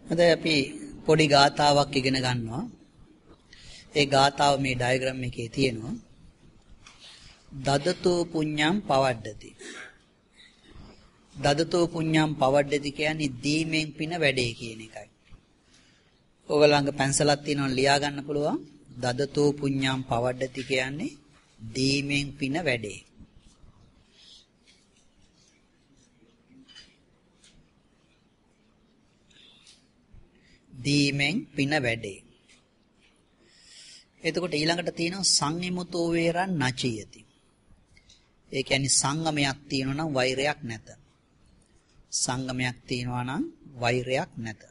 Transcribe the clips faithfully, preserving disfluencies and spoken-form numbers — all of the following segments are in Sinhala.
අද අපි පොඩි ගාතාවක් ඉගෙන ගන්නවා. ඒ ගාතාව මේ ඩයග්‍රෑම් එකේ තියෙනවා. දදතෝ පුඤ්ඤං පවඩ්ඩති. දදතෝ පුඤ්ඤං පවඩ්ඩති කියන්නේ දීමෙන් පින වැඩේ කියන එකයි. ඔයගලඟ පැන්සලක් තියෙනවා ලියා ගන්න පුළුවන්. දදතෝ පුඤ්ඤං පවඩ්ඩති කියන්නේ දීමෙන් පින වැඩේ. දීමෙන් පින වැඩේ. එතකොට ඊළඟට තියෙනවා සංයමුතෝ වේරං නචියති. ඒ කියන්නේ සංගමයක් තියෙනවා නම් වෛරයක් නැත. සංගමයක් තියෙනවා නම් වෛරයක් නැත.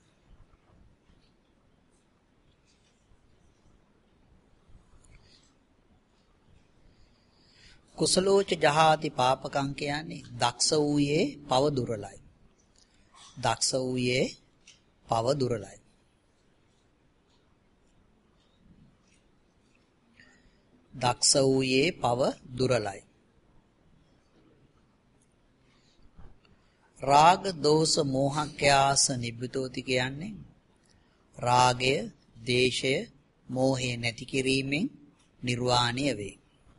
කුසලෝච ජහාති පාපකං කියන්නේ දක්ෂ වූයේ පව දුරලයි. දක්ෂ වූයේ පව දුරලයි. දක්ෂ වූයේ පව දුරලයි. රාග දෝෂ මෝහක්ඛයාස නිබ්බතෝති කියන්නේ රාගය, දේශය, මෝහය නැති කිරීමෙන් නිර්වාණය වේ.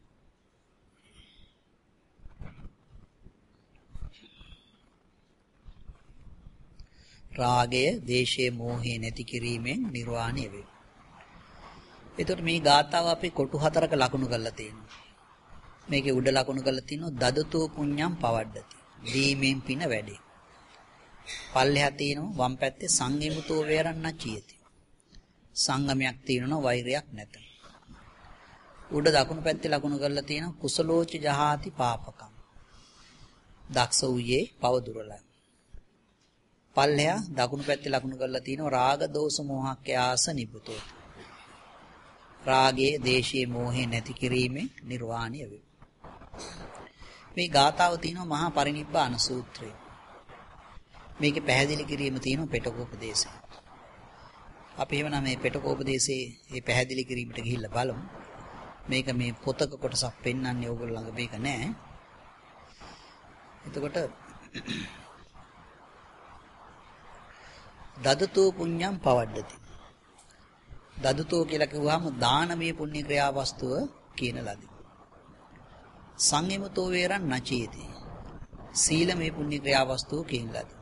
රාගය, දේශය, මෝහය නැති කිරීමෙන් නිර්වාණය වේ. එතකොට මේ ගාථාව අපි කොටු හතරක ලකුණු කරලා තියෙනවා. මේකේ උඩ ලකුණු කරලා තියෙනවා දදතෝ පුඤ්ඤං පවඩ්ඩති. දීමෙන් පින වැඩේ. පල්ලෙහා තියෙනවා වම් පැත්තේ සංයමුතෝ වේරං නචියති. සංගමයක් තියෙනවා වෛරයක් නැත. උඩ දකුණු පැත්තේ ලකුණු කරලා තියෙනවා කුසලෝච ජහාති පාපකම්. දක්ෂ වූයේ පව දුරලයි. පල්ලෙහා දකුණු පැත්තේ ලකුණු කරලා තියෙනවා රාග දෝෂ මෝහක්ඛයාස නිබ්බතෝති. රාගයේ, දේශයේ, මෝහේ නැති කිරීමෙන් නිර්වාණය වේ. මේ ගාථාව තියෙනවා මහා පරිනිබ්බාන සූත්‍රය. මේකේ පැහැදිලි කිරීම තියෙනවා පිටකෝපදේශය. අපි එහෙමනම් මේ පිටකෝපදේශයේ මේ පැහැදිලි කිරීමට ගිහිල්ලා බලමු. මේක මේ පොතක කොටසක් පෙන්වන්නේ ඕගොල්ලෝ ළඟ මේක නෑ. එතකොට දදතෝ පුඤ්ඤං පවඩ්ඩති. දදතෝ කියලා කිව්වහම දානමය පුණ්‍ය ක්‍රියා වස්තුව කියන ලදී. සංයමතෝ වේරං නචේති. සීලමය පුණ්‍ය ක්‍රියා වස්තුව කියන ලදී.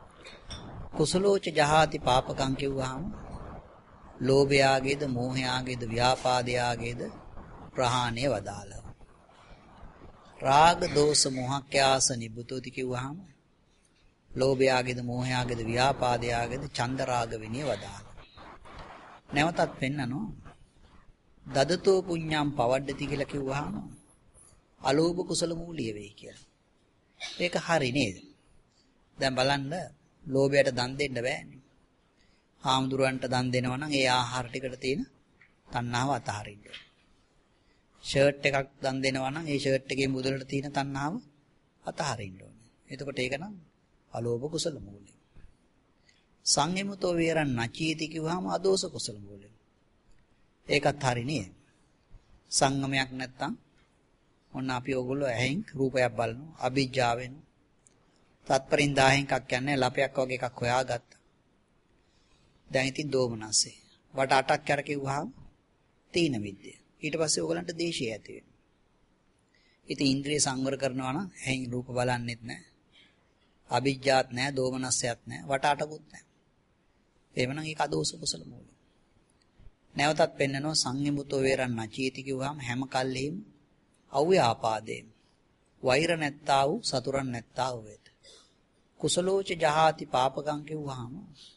කුසලෝච ජහාති පාපකං කිව්වහම ලෝභයාගේද, මෝහයාගේද, ව්‍යාපාදයාගේද ප්‍රහාණය වදාළා. රාග දෝෂ මොහක්ඛයාස නිබ්බතෝති කිව්වහම ලෝභයාගේද, මෝහයාගේද, ව්‍යාපාදයාගේද චන්ද රාග විනය වදාළා. නැවතත් පෙන්නනවා දදතෝ පුඤ්ඤං පවඩ්ඩති කියලා කිව්වහම අලෝභ කුසල මූලිය වෙයි කියලා. ඒක හරි නේද? දැන් බලන්න ලෝභයට දන් දෙන්න බෑනේ. හාමුදුරුවන්ට දන් දෙනවා නම් ඒ ආහාර ටිකට තියෙන තණ්හාව අතහරින්න ඕනේ. ෂර්ට් එකක් දන් දෙනවා නම් ඒ ෂර්ට් එකේ මුදලට තියෙන තණ්හාව අතහරින්න ඕනේ. එතකොට ඒක නම් අලෝභ කුසල මූලිය. සංයමුතෝ වේරං නචීති කිව්වහම අදෝස කුසල මූලිය. ඒකත් හරි නේද? සංගමයක් නැත්තම් ඔන්න අපි ඕගොල්ලෝ ඇහෙන් රූපයක් බලනවා, අභිජ්ජා වෙනවා. තත්පරින් දහයෙන් එකක් කියන්නේ ලපයක් වගේ එකක් හොයාගත්තා. දැන් ඉතින් දෝමනස්සේ. වට අටක් කර කිව්වහම තීන විද්‍ය. ඊට පස්සේ ඕගලන්ට දේශය ඇති වෙනවා. ඉතින් ඉන්ද්‍රිය සංවර කරනවා නම් ඇහෙන් රූප බලන්නෙත් නැහැ. අභිජ්ජාත් නැහැ, දෝමනස්සයත් නැහැ, වට අටකුත් නැහැ. එවනම් ඒක අදෝස කුසල මූලිය. නැවතත් පෙන්නනවා සංයමුතෝ වේරං නචීති කිව්වහම හැම කල්හිම අව්‍යාපාදේ වෛර නැත්තා වූ සතුරන් නැත්තා වූ වේත. කුසලෝච ජහාති පාපකං කිව්වහම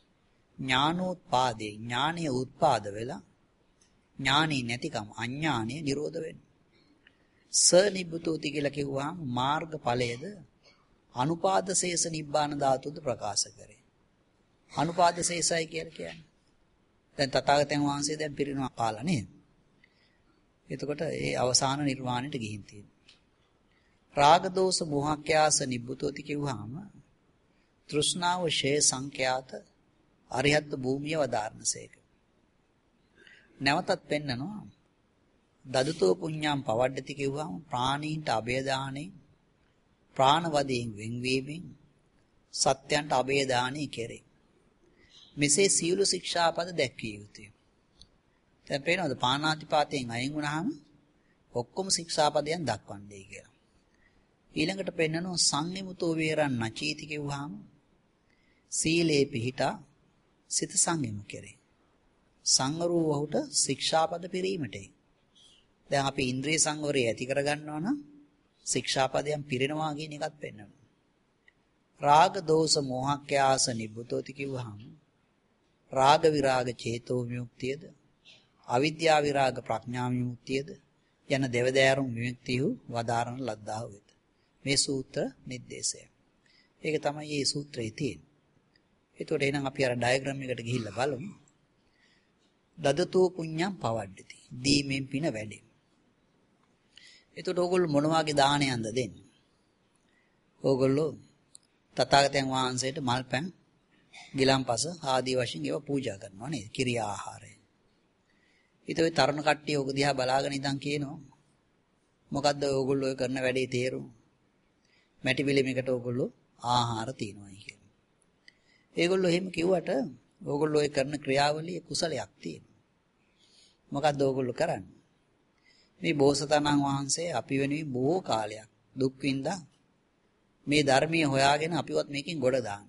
ඥානෝත්පාදේ ඥානීය උත්පාද වෙලා ඥානී නැතිකම අඥානීය නිරෝධ වෙනවා. ස නිබ්බතෝති කියලා කිව්වහම මාර්ගඵලයේද අනුපාදශේෂ නිබ්බාන ධාතුද ප්‍රකාශ කරේ. අනුපාදශේෂයි කියලා කියන්නේ දැන් තථාගතයන් වහන්සේ දැන් පිරිනමන පාලා නේද? එතකොට ඒ අවසාන නිර්වාණයට ගිහින් තියෙනවා. රාග දෝෂ මොහක්ඛයාස නිබ්බතෝති කිව්වහම තෘෂ්ණාව ෂේ සංඛ්‍යාත අරිහත් භූමිය වදාරණසේක. නැවතත් පෙන්නනවා දදතෝ පුඤ්ඤං පවඩ්ඩති කිව්වහම ප්‍රාණීන්ට අභේදානෙ ප්‍රාණවදයෙන් වෙන්වීමෙන් සත්‍යයන්ට අභේදානෙ කෙරේ. මෙසේ සියලු ශික්ෂාපද දැක්විය යුතුය. දැන් පේනවද පාණාතිපාතයෙන් අයින් වුණාම ඔක්කොම ශික්ෂාපදයන් දක්වන්නේ කියලා. ඊළඟට පෙන්නනවා සංයමුතෝ වේරන් නචීති කියුවාම සීලේ පිහිටා සිත සංයම කෙරේ. සංවරෝ වහුට ශික්ෂාපද පිරීමටයි. දැන් අපි ඉන්ද්‍රිය සංවරය ඇති කරගන්නවා නම් ශික්ෂාපදයන් පිරෙනවා කියන එකත් පෙන්වනවා. රාග දෝෂ මෝහක්ඛයාස නිබ්බුතෝති කිව්වහම රාග විරාග චේතෝ විමුක්තියද අවිද්‍යා විරාග ප්‍රඥා විමුක්තියද යන දෙවදෑරුම් විමුක්තියු වදාරන ලද්දාහ වෙත. මේ සූත්‍ර නිर्देशය. ඒක තමයි මේ සූත්‍රයේ තියෙන්නේ. ඒතකොට එහෙනම් අපි අර ඩයග්‍රෑම් එකට ගිහිල්ලා බලමු. දදතෝ පුඤ්ඤං පවඩ්ඩති. දීමෙන් පින වැඩේ. ඒතකොට ඕගොල්ලෝ මොන වගේ දානයක්ද දෙන්නේ? ඕගොල්ලෝ තථාගතයන් වහන්සේට මල්පැන්, ගිලන්පස ආදී වශයෙන් ඒවා පූජා කරනවා නේද? කිරියා ආහාරය. ඊට ඔය තරුණ කට්ටිය ඕක දිහා බලාගෙන ඉඳන් කියනවා මොකද්ද ඕගොල්ලෝ ඔය කරන වැඩේ තේරුම? මැටි පිළිමයකට ඕගොල්ලෝ ආහාර තියනවායි කියලා. ඒගොල්ලෝ එහෙම කිව්වට ඕගොල්ලෝ ඔය කරන ක්‍රියාවලියේ කුසලයක් තියෙනවා. මොකද්ද ඕගොල්ලෝ කරන්නේ? මේ බෝසතාණන් වහන්සේ අපි වෙනුවෙන් බොහෝ කාලයක් දුක් විඳා මේ ධර්මයේ හොයාගෙන අපිවත් මේකෙන් ගොඩ දාන්න.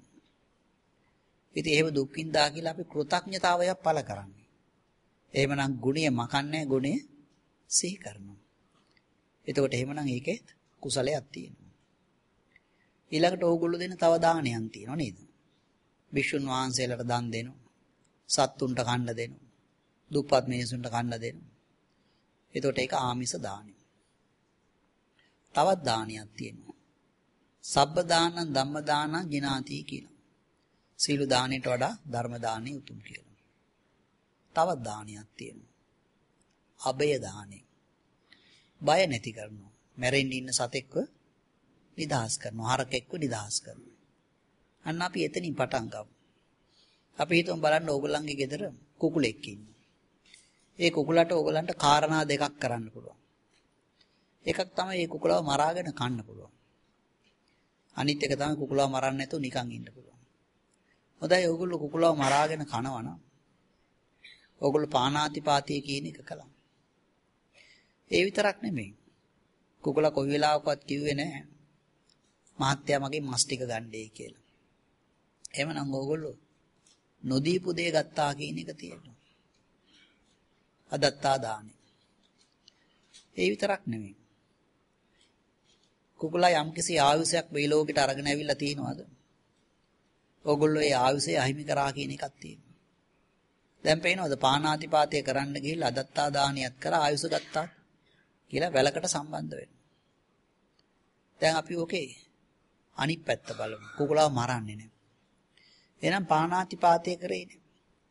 ඉතින් එහෙම දුක් විඳා කියලා අපි කෘතඥතාවයක් පළ කරන්නේ. එහෙමනම් ගුණය මකන්නේ ගුණය සිහි කරනවා. එතකොට එහෙමනම් ඒකේ කුසලයක් තියෙනවා. ඊළඟට ඕගොල්ලෝ දෙන තව දානයක් තියෙනවා නේද? වික්ෂුන් වහන්සේලාට දන් දෙනවා. සත්තුන්ට කන්න දෙනවා. දුප්පත් මිනිසුන්ට කන්න දෙනවා. එතකොට ඒක ආමිස දානය. තවත් දානයක් තියෙනවා. සබ්බ දානං ධම්ම දානං ජිනාති කියලා. සීල දාණයට වඩා ධර්ම දාණය උතුම් කියලා. තවත් දානයක් තියෙනවා. අබය දාණය. බය නැති කරනවා. මැරෙන්න ඉන්න සතෙක්ව නිදහස් කරනවා. හරකෙක්ව නිදහස් කරනවා. අන්න අපි එතනින් පටන් ගමු. අපි හිතමු බලන්න ඕගොල්ලන්ගේ ගෙදර කුකුලෙක් ඉන්නවා. ඒ කුකුලට ඕගොල්ලන්ට කාරණා දෙකක් කරන්න පුළුවන්. එකක් තමයි මේ කුකුලව මරාගෙන කන්න පුළුවන්. අනිත් එක තමයි කුකුලව මරන්න නැතුව නිකන් ඉන්න පුළුවන්. හොඳයි ඕගොල්ලෝ කුකුලව මරාගෙන කනවා නම් ඕගොල්ලෝ පාණාතිපාතය කියන එක කළා. ඒ විතරක් නෙමෙයි. කුකුලා කොයි වෙලාවකවත් කිව්වේ නැහැ මහත්තයා මගේ මස් ටික ගන්නයි කියලා. එහෙමනම් ඕගොල්ලෝ නොදීපු දේ ගත්තා කියන එක තියෙනවා. අදත්තා දානේ. ඒ විතරක් නෙමෙයි. කුකුලා යම්කිසි ආයුෂයක් මේ ලෝකෙට අරගෙන ඇවිල්ලා තියනවාද? ඕගොල්ලෝ ඒ ආයුෂය අහිමි කරා කියන එකක් තියෙනවා. දැන් පේනවද පාණාතිපාතය කරන්න ගිහිල්ලා අදත්තා දානියත් කරා ආයුෂ ගත්තා කියලා වැලකට සම්බන්ධ වෙනවා. දැන් අපි ඕකේ අනිත් පැත්ත බලමු. කුකුලාව මරන්නේ නැහැ. එහෙනම් පාණාතිපාතය කරේ නේ.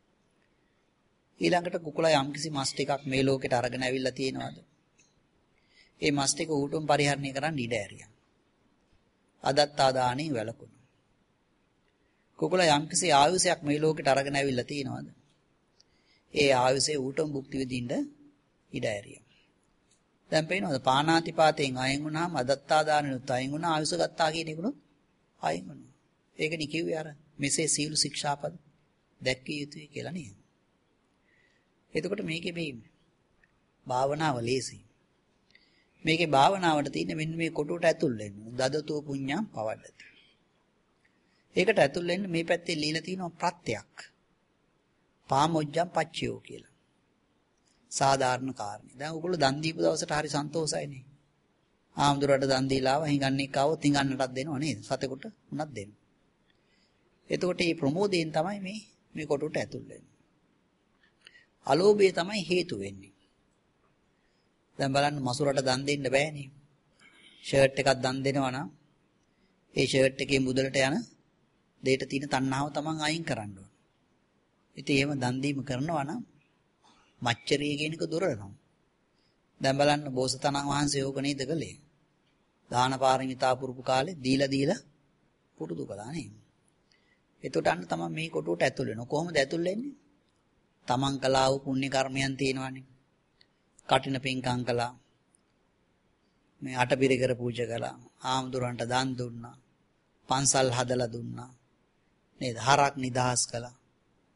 ඊළඟට කුකුලා යම්කිසි මස් ටිකක් මේ ලෝකෙට අරගෙන ඇවිල්ලා තියනවාද? ඒ මස් ටික ඌටම පරිහරණය කරන්න ඉඩ ඇරියා. අදත්තා දානේ වැළකුණා. කුකුලා යම්කිසි ආයුෂයක් මේ ලෝකෙට අරගෙන ඇවිල්ලා තියනවාද? ඒ ආයුෂේ ඌටම භුක්ති විඳින්න ඉඩ ඇරියා. දැන් පේනවද පාණාතිපාතයෙන් අයින් වුණාම අදත්තා දානෙනුත් අයින් වුණා ආයුෂ ගත්තා කියන එකනොත් අයින් වුණා. ඒකනේ කිව්වේ අර මෙසේ සීල ශික්ෂාපද දැක්විය යුතුයි කියලා නේද? එතකොට මේකේ මේ භාවනාව ලේසි. මේකේ භාවනාවට තියෙන මෙන්න මේ කොටුවට ඇතුල් වෙන්න. දදතෝ පුඤ්ඤං පවඩ්ඩති. ඒකට ඇතුල් වෙන්න මේ පැත්තේ লীලා තියෙනවා ප්‍රත්‍යක්. පාමොජ්ජං පච්චයෝ කියලා. සාධාරණ කාරණේ. දැන් ඔයගොල්ලෝ දන් දීපු දවසට හරි සන්තෝෂයිනේ. ආම්දුරට දන් දීලා ආව හිඟන්නේ කවොත් හිඟන්නටත් දෙනව නේද? සතෙකුට උනත් දෙනවා. එතකොට මේ ප්‍රමෝදයෙන් තමයි මේ මේ කොටුවට ඇතුල් වෙන්නේ. අලෝභය තමයි හේතු වෙන්නේ. දැන් බලන්න මසුරට දන් දෙන්න බෑනේ. ෂර්ට් එකක් දන් දෙනවා නම් ඒ ෂර්ට් එකේ මුදලට යන දෙයට තියෙන තණ්හාව තමන් අයින් කරන්න ඕන. ඉතින් එහෙම දන් දීම කරනවා නම් මච්චරිය කියන එක දුරනවා. දැන් බලන්න බෝසතාණන් වහන්සේ ඕක නේද කළේ? දාන පාරමිතා පුරුපු කාලේ දීලා දීලා පුරුදු කළා නේ. එතකොට අන්න තමයි මේ කොටුවට ඇතුල් වෙනවා. කොහොමද ඇතුල් වෙන්නේ? තමන් කළා වූ පුණ්‍ය කර්මයන් තියෙනවානේ. කටින පින්කම් කළා. මේ අටපිරිකර පූජා කළා. ආම්දුරන්ට දන් දුන්නා. පන්සල් හදලා දුන්නා. නේද? හරක් නිදහස් කළා.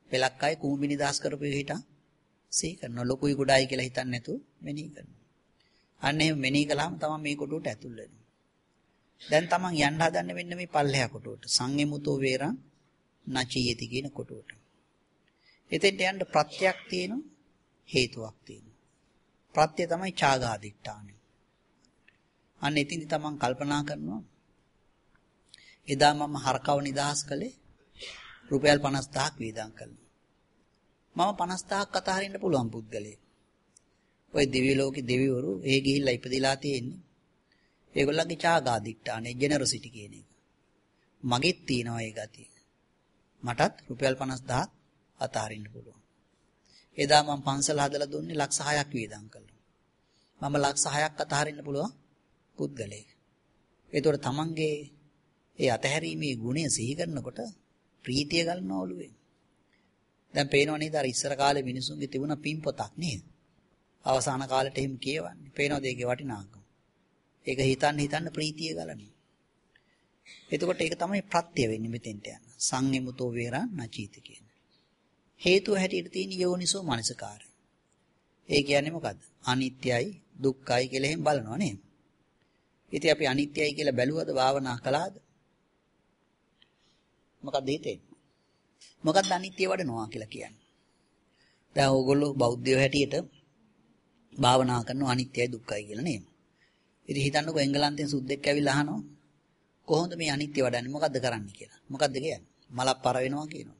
පෙලක් අය කූඹි නිදහස් කරපු එක හිටන් සිහි කරනවා. ලොකුයි ගොඩයි කියලා හිතන්නේ නැතුව මෙනෙහි කරනවා. අන්න එහෙම මෙනෙහි කළාම තමයි මේ කොටුවට ඇතුල් වෙන්නේ. දැන් තමන් යන්න හදන්නේ මෙන්න මේ පල්ලෙහා කොටුවට. සංයමුතෝ වේරං නචීයති කියන කොටුවට. එතෙන්ට යන්න ප්‍රත්‍යක් තියෙනවා, හේතුවක් තියෙනවා. ප්‍රත්‍ය තමයි ඡාගාදිට්ඨානෙ. අන්න එතින්දි තමන් කල්පනා කරනවා එදා මම හරකව නිදහස් කළේ රුපියල් පනස් දහසක් වේදම් කළා. මම පනස් දහසක් අතහරින්න පුළුවන් පුද්ගලයෙක්. ඔය දිව්‍ය ලෝකේ දෙවිවරු ඒ ගිහිල්ලා ඉපදිලා තියෙන්නේ. ඒගොල්ලන්ගේ ඡාගාදිට්ඨානේ ජෙනරොසිටි කියන එක. මගෙත් තියෙනවා ඒ ගතිය. මටත් රුපියල් පනස් දහසක් අතහරින්න පුළුවන්. එදා මම පන්සල හදලා දුන්නේ ලක්ෂ හයක් වේදම් කළා. මම ලක්ෂ හයක් අතහරින්න පුළුවන් පුද්ගලයෙක්. ඒතකොට තමන්ගේ ඒ අතහැරීමේ ගුණය සිහි කරනකොට ප්‍රීතිය ගන්නවා ඔළුවේ. දැන් පේනව නේද අර ඉස්සර කාලේ මිනිසුන්ගේ තිබුණ පින් පොතක් නේද? අවසාන කාලෙට එහෙම කියවන්නේ. පේනවද ඒකේ වටිනාකම? ඒක හිතන්න හිතන්න ප්‍රීතිය ගලනවා. එතකොට ඒක තමයි ප්‍රත්‍ය වෙන්නේ මෙතෙන්ට යන. සංයමුතෝ වේරා නචීති කියන. හේතුව හැටියට තියෙන යෝනිසෝ මනසකාරය. ඒ කියන්නේ මොකද්ද? අනිත්‍යයි දුක්ඛයි කියලා එහෙම බලනවා නේද? ඉතින් අපි අනිත්‍යයි කියලා බැලුවද භාවනා කළාද? මොකක්ද හිතෙන්නේ? මොකක්ද අනිත්‍ය වඩනවා කියලා කියන්නේ? දැන් ඕගොල්ලෝ බෞද්ධයෝ හැටියට භාවනා කරනවා අනිත්‍යයි දුක්ඛයි කියලා නේද? ඉතින් හිතන්නකෝ එංගලන්තෙන් සුද්දෙක් ඇවිල්ලා අහනවා කොහොමද මේ අනිත්‍ය වඩන්නේ? මොකද්ද කරන්නේ කියලා. මොකද්ද කියන්නේ? මලක් පර වෙනවා කියනවා.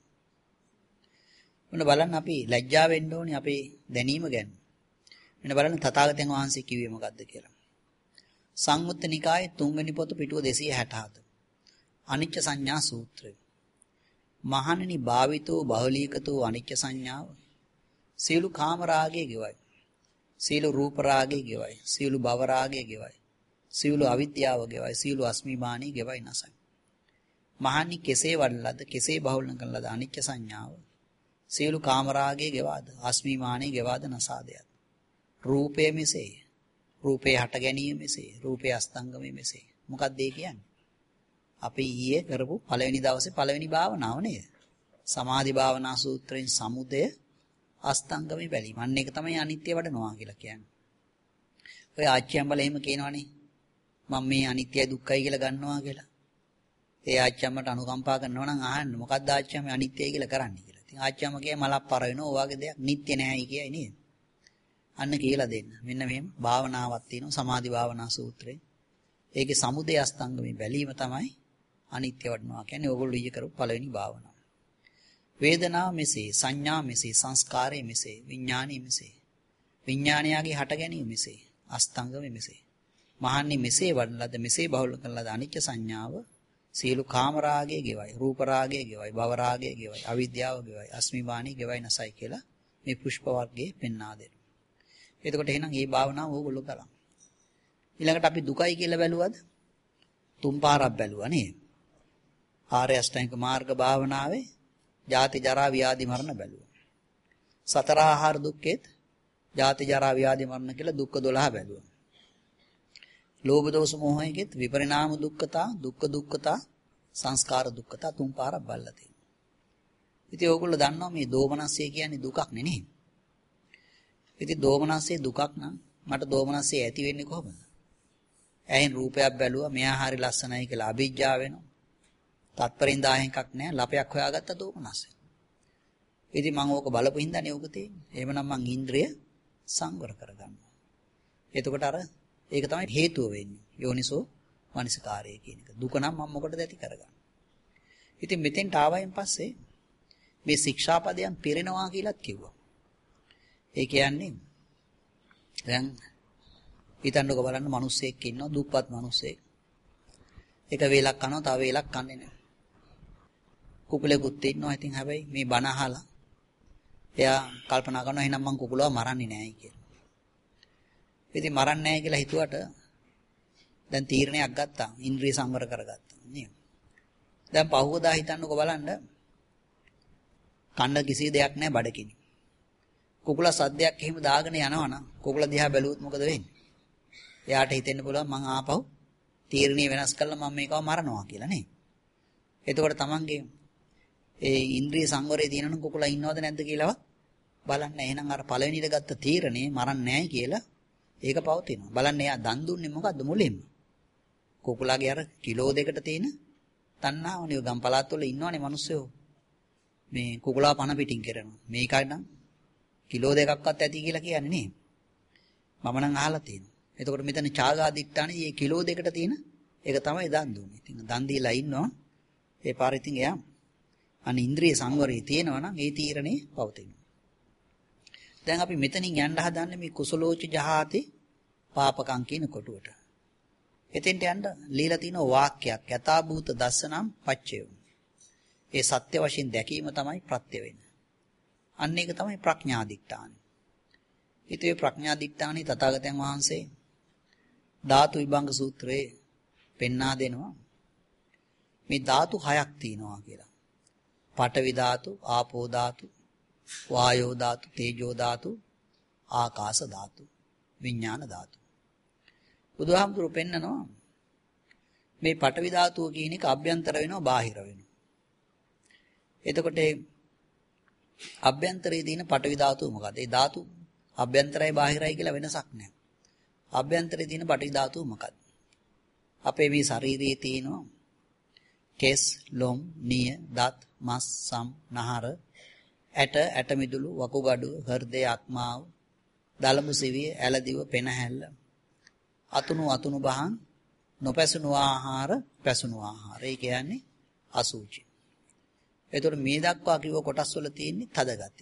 මොන බලන්න අපි ලැජ්ජා වෙන්න ඕනේ අපේ දැනීම ගැන. මෙන්න බලන්න තථාගතයන් වහන්සේ කිව්වේ මොකද්ද කියලා. සංයුත්ත නිකායේ තුන්වෙනි පොත පිටුව දෙසිය හැට හත. අනිච්ච සංඥා සූත්‍රය. මහණෙනි භාවිතෝ බහුලීකතෝ අනිච්ච සංඥාව සීලු කාම රාගයේ ගෙවයි. සීලු රූප රාගයේ ගෙවයි. සීලු භව රාගයේ ගෙවයි. සීලු අවිද්‍යාව ගෙවයි. සීලු අස්මිමානී ගෙවයි නැසයි. මහණනි කෙසේ වඩලද කෙසේ බහුලන කළද අනිච්ච සංඥාව සීලු කාම රාගයේ ගෙවාද අස්මිමානී ගෙවාද නසාදයත්. රූපය මෙසේ රූපේ හට ගැනීම මෙසේ රූපේ අස්තංගමයේ මෙසේ. මොකක්ද ඒ කියන්නේ? අපි ඊයේ කරපු පළවෙනි දවසේ පළවෙනි භාවනාව නේද? සමාධි භාවනා සූත්‍රයෙන් සමුදය අස්තංගමේ බැලීම. අන්න ඒක තමයි අනිත්‍ය වඩනවා කියලා කියන්නේ. ඔය ආච්චියම්බල එහෙම කියනවනේ. මම මේ අනිත්‍යයි දුක්ඛයි කියලා ගන්නවා කියලා. ඒ ආච්චියම්මට අනුකම්පා කරනවා නම් අහන්න මොකක්ද ආච්චියම්ම අනිත්‍යයි කියලා කරන්නේ කියලා. ඉතින් ආච්චියම්ම කියයි මලක් පර වෙනවා. ඔය වගේ දෙයක් නිට්ටය නැහැයි කියයි නේද? අන්න කියලා දෙන්න. මෙන්න මෙහෙම භාවනාවක් තියෙනවා සමාධි භාවනා සූත්‍රේ. ඒකේ සමුදය අස්තංගමේ බැලීම තමයි අනිත්‍ය වඩනවා කියන්නේ. ඕගොල්ලෝ ඊයේ කරපු පළවෙනි භාවනාව. වේදනාව මෙසේ, සංඥා මෙසේ, සංස්කාරය මෙසේ, විඥානය මෙසේ. විඥානයගේ හට ගැනීම මෙසේ, අස්තංගමේ මෙසේ. මහන්නේ මෙසේ වඩලද මෙසේ බහුල කළාද අනිච්ච සංඥාව සීල කාම රාගයේ ගෙවයි, රූප රාගයේ ගෙවයි, භව රාගයේ ගෙවයි, අවිද්‍යාව ගෙවයි, අස්මිමානී ගෙවයි නැසයි කියලා මේ පුෂ්ප වර්ගයේ පෙන්වා දෙනවා. එතකොට එහෙනම් මේ භාවනාව ඕගොල්ලෝ කරා. ඊළඟට අපි දුකයි කියලා බැලුවද? තුන් පාරක් බැලුවා නේද? ආර්ය අෂ්ටාංගික මාර්ග භාවනාවේ ජාති ජරා ව්‍යාධි මරණ බැලුවා. සතර ආහාර දුක්ඛෙත් ජාති ජරා ව්‍යාධි මරණ කියලා දුක්ඛ දොළහ බැලුවා. ලෝභ දෝෂ මොහයකෙත් විපරිණාම දුක්ඛතා, දුක්ඛ දුක්ඛතා, සංස්කාර දුක්ඛතා තුන් පාරක් බලලා තියෙනවා. ඉතින් ඕගොල්ලෝ දන්නවා මේ දෝමනස්ය කියන්නේ දුකක් නෙනේ. ඉතින් දෝමනස්ය දුකක් නම් මට දෝමනස්ය ඇති වෙන්නේ කොහොමද? ඇහෙන් රූපයක් බැලුවා මෙයා හරි ලස්සනයි කියලා අභිජ්ජා වෙනවා. තත්පරින් දහයෙන් එකක් නැහැ ලපයක් හොයාගත්ත දෝමනස්ය. ඉතින් මම ඕක බලපු හින්දානේ ඕක තියෙන්නේ. එහෙමනම් මං ඉන්ද්‍රිය සංවර කරගන්නවා. එතකොට අර ඒක තමයි හේතුව වෙන්නේ. යෝනිසෝ මනසිකාරය කියන එක. දුක නම් මම මොකටද ඇති කරගන්නේ? ඉතින් මෙතෙන්ට ආවයින් පස්සේ මේ ශික්ෂාපදයන් පිරෙනවා කියලාත් කිව්වා. ඒ කියන්නේ දැන් හිතන්නකෝ බලන්න මිනිස්සෙක් ඉන්නවා දුප්පත් මිනිස්සෙක්. එක වේලක් කනවා තව වේලක් කන්නේ නැහැ. කුකුලෙකුත් ඉන්නවා. ඉතින් හැබැයි මේ බණ අහලා එයා කල්පනා කරනවා එහෙනම් මං කුකුලව මරන්නේ නැහැ කියලා. ඉතින් මරන්නේ නැහැ කියලා හිතුවට දැන් තීරණයක් ගත්තා. ඉන්ද්‍රිය සංවර කරගත්තා නේද? දැන් පහුවදා හිතන්නකෝ බලන්න කන්න කිසි දෙයක් නැහැ බඩකින්. කුකුල සද්දයක් එහෙම දාගෙන යනවනම් කුකුල දිහා බැලුවොත් මොකද වෙන්නේ? එයාට හිතෙන්න පුළුවන් මං ආපහු තීරණිය වෙනස් කළා මම මේකව මරනවා කියලා නේ. එතකොට තමන්ගේ ඒ ඉන්ද්‍රිය සංවරයේ තියෙනනම් කුකුලා ඉන්නවද නැද්ද කියලාවත් බලන්න. එහෙනම් අර පළවෙනිට ගත්ත තීරණේ මරන්නේ නැහැ කියලා ඒක පවතිනවා. බලන්න එයා දන් දුන්නේ මොකද්ද මුලින්ම? කුකුලාගේ අර කිලෝ දෙකට තියෙන තණ්හාවනේ. ගම් පළාත් වල ඉන්නවනේ මිනිස්සුયો. මේ කුකුලා පණ පිටින් කරනවා. මේකයි නම් කිලෝ දෙකක්වත් ඇති කියලා කියන්නේ නේ. මම නම් අහලා තියෙනවා. එතකොට මෙතන චාගාදිට්ඨානේ මේ කිලෝ දෙකට තියෙන ඒක තමයි දන් දුන්නේ. ඉතින් දන් දීලා ඉන්නවා. ඒ පාරේ ඉතින් එයා අන ඉන්ද්‍රිය සංවරයේ තියෙනවා නම් ඒ තීරණේ පවතිනවා. දැන් අපි මෙතනින් යන්න හදන්නේ මේ කුසලෝච ජහාති පාපකම් කියන කොටුවට. එතෙන්ට යන්න ලීලා තියෙන වාක්‍යයක් යථා භූත දස්සනම් පච්චයෝ. ඒ සත්‍ය වශයෙන් දැකීම තමයි ප්‍රත්‍ය වෙන්නේ. අන්න ඒක තමයි ප්‍රඥා දිට්ඨාන. ඊටේ ප්‍රඥා දිට්ඨානි තථාගතයන් වහන්සේ ධාතු විභංග සූත්‍රයේ පෙන්වා දෙනවා. මේ ධාතු හයක් තියෙනවා කියලා. පඨවි ධාතු, ආපෝ ධාතු, වායෝ ධාතු, තේජෝ ධාතු, ආකාශ ධාතු, විඥාන ධාතු. බුදුහාමුදුරුවෝ පෙන්නනවා මේ පඨවි ධාතුව කියන එක අභ්‍යන්තර වෙනවා බාහිර වෙනවා. එතකොට අභ්‍යන්තරයේ තියෙන පඨවි ධාතුව මොකද? ඒ ධාතු අභ්‍යන්තරයි බාහිරයි කියලා වෙනසක් නැහැ. අභ්‍යන්තරයේ තියෙන පඨවි ධාතුව මොකද? අපේ මේ ශරීරයේ තියෙනවා කෙස්, ලොම්, නිය, දත්, මස්, සම්, නහර, ඇට, ඇට මිදුළු, වකුගඩුව, හෘදය, අක්මාව, දලමු සිවිය, ඇලදිව, පෙනහැල්ල, අතුණු අතුණු බහන්, නොපැසුණු ආහාර, පැසුණු ආහාර. ඒ කියන්නේ අසුචි. එතකොට මේ දක්වා කිව්ව කොටස් වල තියෙන්නේ තද ගති.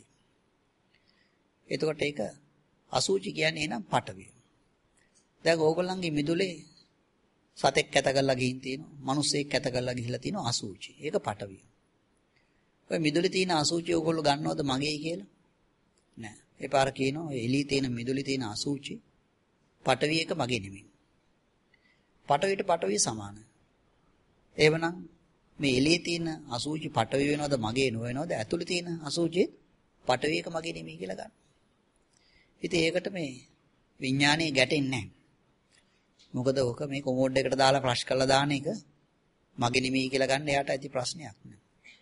එතකොට ඒක අසුචි කියන්නේ එහෙනම් පටවිය. දැන් ඕගොල්ලන්ගේ මිදුලේ සතෙක් කැත කරලා ගිහින් තියෙනවා. මිනිස්සෙක් කැත කරලා ගිහිල්ලා තියෙනවා අසුචි. ඒක පටවිය. ඔය මිදුලේ තියෙන අසුචි ඕගොල්ලෝ ගන්නවද මගේ කියලා? නෑ. ඒ පාර කියනවා එළියේ තියෙන මිදුලේ තියෙන අසුචි පටවිය එක මගේ නෙමෙයි. පටවියට පටවිය සමානයි. එවනම් මේ එළියේ තියෙන අසුචි පටවිය වෙනවද මගේ නොවෙනවද? ඇතුලේ තියෙන අසුචි පටවිය එක මගේ නෙමෙයි කියලා ගන්න. ඉතින් ඒකට මේ විඥානයේ ගැටෙන්නේ නැහැ. මොකද ඔක මේ කොමෝඩ් එකට දාලා ෆ්ලෂ් කරලා දාන එක මගේ නෙමෙයි කියලා ගන්න එයාට ඇති ප්‍රශ්නයක් නෑ.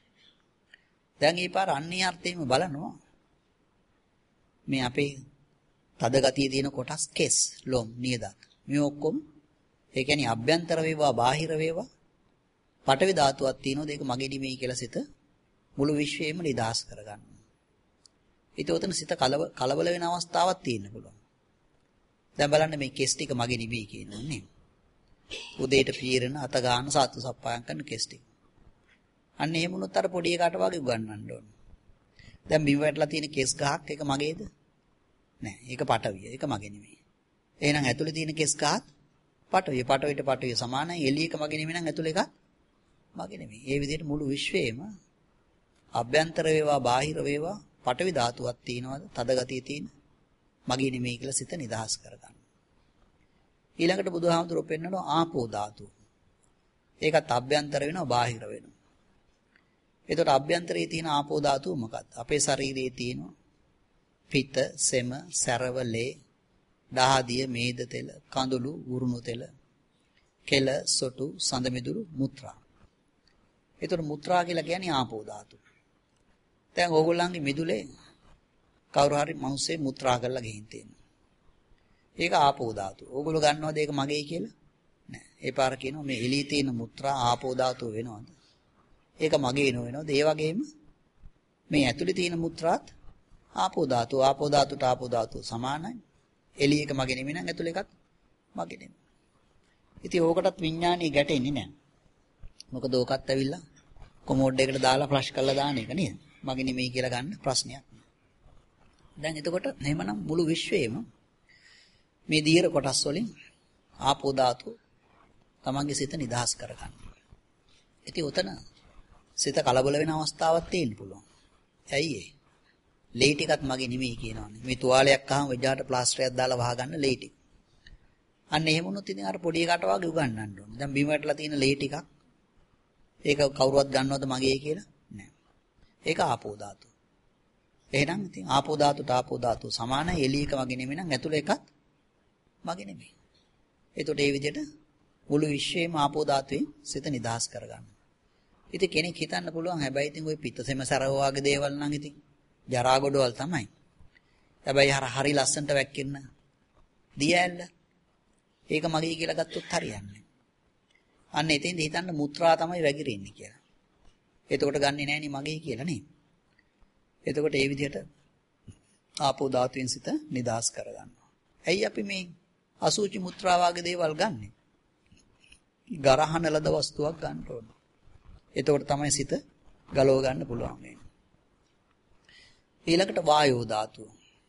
දැන් මේ පාර අන්‍ය අර්ථයෙන්ම බලනවා. මේ අපේ තද ගතිය තියෙන කොටස් කෙස්, ලොම්, නියදත්. මේ ඔක්කොම ඒ කියන්නේ අභ්‍යන්තර වේවා බාහිර වේවා පඨවි ධාතුවක් තියෙනවද ඒක මගේ නෙමෙයි කියලා සිත මුළු විශ්වයේම නිදාස් කරගන්නවා. ඊට උතන සිත කලබල වෙන අවස්ථාවක් තියෙන්න පුළුවන්. දැන් බලන්න මේ කෙස් ටික මගේ නෙමෙයි කියනවා නේ. උදේට පීරන අත ගන්න සාතු සප්පායම් කරන කෙස් ටික. අන්න එහෙම වුණොත් අර පොඩි එකාට වගේ උගන්වන්න ඕන. දැන් බිම වැටලා තියෙන කෙස් ගහක් ඒක මගේද? නෑ. ඒක පටවිය. ඒක මගේ නෙමෙයි. එහෙනම් ඇතුලේ තියෙන කෙස් ගහත් පටවිය. පටවියට පටවිය සමානයි. එළියක මගේ නෙමෙයි නම් ඇතුලේ එකත් මගේ නෙමෙයි. ඒ විදිහට මුළු විශ්වයේම අභ්‍යන්තර වේවා බාහිර වේවා පටවි ධාතුවක් තියෙනවද? තද ගතිය තියෙන මගේ නෙමෙයි කියලා සිත නිදහස් කරගන්න. ඊළඟට බුදුහාමුදුරුවෝ පෙන්නනවා ආපෝ ධාතුව. ඒකත් අභ්‍යන්තර වෙනවා බාහිර වෙනවා. එතකොට අභ්‍යන්තරයේ තියෙන ආපෝ ධාතුව මොකක්ද? අපේ ශරීරයේ තියෙන පිත, සෙම, සැරව, ලේ, දහදිය, මේද තෙල, කඳුළු, උරුණු තෙල, කෙල, සොටු, සඳ මිදුළු, මුත්‍රා. එතකොට මුත්‍රා කියලා කියන්නේ ආපෝ ධාතුව. දැන් ඕගොල්ලන්ගේ මිදුලේ කවුරු හරි මිනිස්සේ මුත්‍රා කරලා ගිහින් තියෙනවා. ඒක ආපෝ ධාතුව. ඕගොල්ලෝ ගන්නවද ඒක මගේ කියලා? නෑ. ඒ පාර කියනවා මේ එළියේ තියෙන මුත්‍රා ආපෝ ධාතුව වෙනවද? ඒක මගේ නොවෙනවද? ඒ වගේම මේ ඇතුලේ තියෙන මුත්‍රාත් ආපෝ ධාතුව. ආපෝ ධාතුවට ආපෝ ධාතුව සමානයි. එළිය එක මගේ නෙමෙයි නම් ඇතුලේ එකත් මගේ නෙමෙයි. ඉතින් ඕකටත් විඥානීය ගැටෙන්නේ නෑ. මොකද ඕකත් ඇවිල්ලා කොමෝඩ් එකට දාලා ෆ්ලෂ් කරලා දාන එක නේද? මගේ නෙමෙයි කියලා ගන්න ප්‍රශ්නයක්. දැන් එතකොට එහෙමනම් මුළු විශ්වයේම මේ දීර්ඝ කොටස් වලින් ආපෝ ධාතුව තමන්ගේ සිත නිදහස් කරගන්න. ඉතින් උතන සිත කලබල වෙන අවස්ථාවක් තියෙන්න පුළුවන්. ඇයි ඒ? ලේ ටිකත් මගේ නෙමෙයි කියනවානේ. මේ තුවාලයක් අහම වෙජාට ප්ලාස්ටරයක් දාලා වහගන්න ලේ ටික. අන්න එහෙම වුණොත් ඉතින් අර පොඩි එකට වගේ උගන්වන්න ඕනේ. දැන් බිම වැටලා තියෙන ලේ ටිකක් ඒක කවුරුවත් ගන්නවද මගේ කියලා? නෑ. ඒක ආපෝ ධාතුව. එහෙනම් ඉතින් ආපෝ ධාතුට ආපෝ ධාතුව සමානයි. එළියක මගේ නෙමෙයි නම් ඇතුළේ එකත් මගේ නෙමෙයි. එතකොට මේ විදිහට මුළු විශ්වයේම ආපෝ ධාතුවෙන් සිත නිදහස් කරගන්න. ඉතින් කෙනෙක් හිතන්න පුළුවන් හැබැයි ඉතින් ওই පිත්තසෙම සරව වගේ දේවල් නම් ඉතින් ජරා ගොඩවල් තමයි. හැබැයි අර හරි ලස්සනට වැක්කින්න දියැල්ල ඒක මගේ කියලා ගත්තොත් හරියන්නේ. අන්න එතෙන්ද හිතන්න මුත්‍රා තමයි වැగిරෙන්නේ කියලා. එතකොට ගන්නෙ නෑනේ මගේ කියලා නේ. එතකොට ඒ විදිහට ආපෝ ධාතුවෙන් සිත නිදාස් කරගන්නවා. ඇයි අපි මේ අසුචි මුත්‍රා වගේ දේවල් ගන්නෙ? ගරහන ලද වස්තුවක් ගන්න ඕන. එතකොට තමයි සිත ගලව ගන්න පුළුවන් වෙන්නේ. ඊළඟට වායෝ ධාතුව.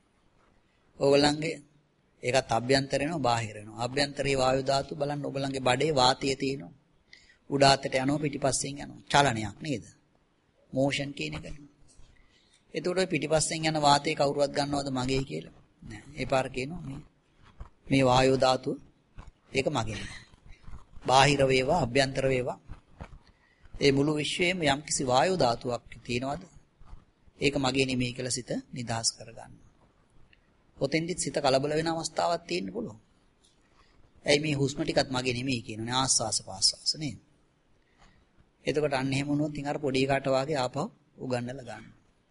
ඕගලන්ගේ ඒකත් අභ්‍යන්තර වෙනවා බාහිර වෙනවා. අභ්‍යන්තරයේ වායු ධාතු බලන්න ඔයගලන්ගේ බඩේ වාතය තියෙනවා. උඩ අතට යනවා පිටිපස්සෙන් යනවා. චලනයක් නේද? මෝෂන් කියන එක. එතකොට පිටිපස්සෙන් යන වාතය කවුරුවත් ගන්නවද මගේ කියලා? නෑ. ඒ පාර කියනවා මේ මේ වායු ධාතුව ඒක මගේ නෙමෙයි. බාහිර වේවා අභ්‍යන්තර වේවා ඒ මුළු විශ්වයේම යම්කිසි වායු ධාතුවක් තියෙනවද? ඒක මගේ නෙමෙයි කියලා සිත නිදහස් කරගන්න. ඔතෙන්දිත් සිත කලබල වෙන අවස්ථාවක් තියෙන්න පුළුවන්. ඇයි මේ හුස්ම ටිකත් මගේ නෙමෙයි කියනනේ ආස්වාස පාස්වාස නේද? එතකොට අන්න එහෙම වුණොත් ඉතින් අර පොඩි කාට වාගේ ආපහු උගන්නලා ගන්න.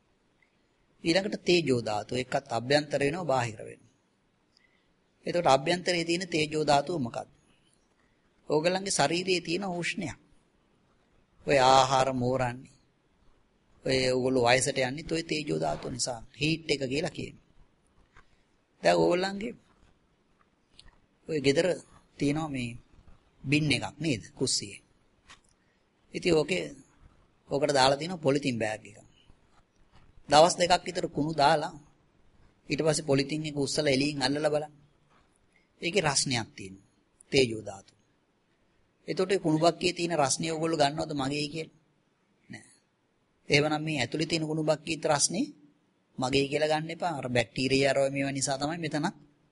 ඊළඟට තේජෝ ධාතුව එකත් අභ්‍යන්තර වෙනවා බාහිර වෙනවා. එතකොට අභ්‍යන්තරයේ තියෙන තේජෝ ධාතුව මොකක්ද? ඕගලන්ගේ ශරීරයේ තියෙන උෂ්ණයක්. ඔය ආහාර මෝරන්නේ. ඔය ඕගොල්ලෝ වයසට යන්නේ toy තේජෝ ධාතුව නිසා. හීට් එක කියලා කියනවා. දැන් ඕගොල්ලන්ගේ ඔය ගෙදර තියෙනවා මේ බින් එකක් නේද? කුස්සියේ. ඉතින් ඕකේ ඕකට දාලා තියෙනවා පොලිතින් බෑග් එකක්. දවස් දෙකක් විතර කුණු දාලා ඊට පස්සේ පොලිතින් එක උස්සලා එළියෙන් අල්ලලා බලන්න. ඒකේ රස්නයක් තියෙනවා. තේජෝ ධාතුව. එතකොට කුණු බක්කියේ තියෙන රස්නිය ඕගොල්ලෝ ගන්නවද මගේ කියලා? නෑ. එහෙමනම් මේ ඇතුලේ තියෙන කුණු බක්කියේ රස්නේ මගේ කියලා ගන්න එපා. අර බැක්ටීරියා රෝ මේවා නිසා තමයි මෙතන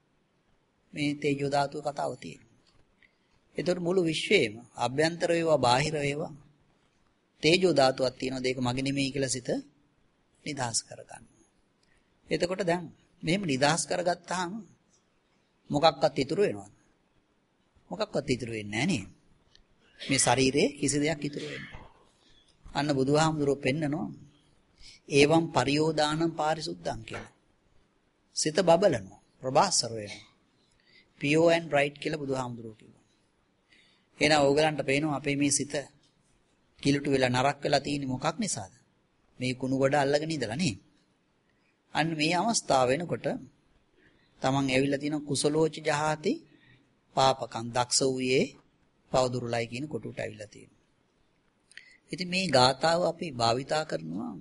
මේ තේජෝ ධාතුව කතාව තියෙන්නේ. එතකොට මුළු විශ්වයේම අභ්‍යන්තර වේවා බාහිර වේවා තේජෝ ධාතුවක් තියෙනවා. ඒක මගේ නෙමෙයි කියලා සිත නිදහස් කරගන්න. එතකොට දැන් මෙහෙම නිදහස් කරගත්තාම මොකක්වත් ඉතුරු වෙනවද? මොකක්වත් ඉතුරු වෙන්නේ නැහැ නේ. මේ ශරීරයේ කිසි දෙයක් ඉතුරු වෙන්නේ. අන්න බුදුහාමුදුරුවෝ පෙන්නනවා ඒවම් පරියෝදානම් පාරිසුද්ධං කියලා. සිත බබලනවා, ප්‍රබාසර වෙනවා. pure and bright කියලා බුදුහාමුදුරුවෝ කිව්වා. එහෙනම් ඕගලන්ට පේනවා අපේ මේ සිත කිලුට වෙලා නරක් වෙලා තියෙන්නේ මොකක් නිසාද? මේ කුණු ගොඩ අල්ලගෙන ඉඳලා නේ. අන්න මේ අවස්ථාව වෙනකොට තමන් ඇවිල්ලා තියෙන කුසලෝච ජහාති පාපකම් දක්ෂ වූයේ පවදුරුලයි කියන කොටුට ඇවිල්ලා තියෙනවා. ඉතින් මේ ගාථාව අපි භාවිතා කරනවා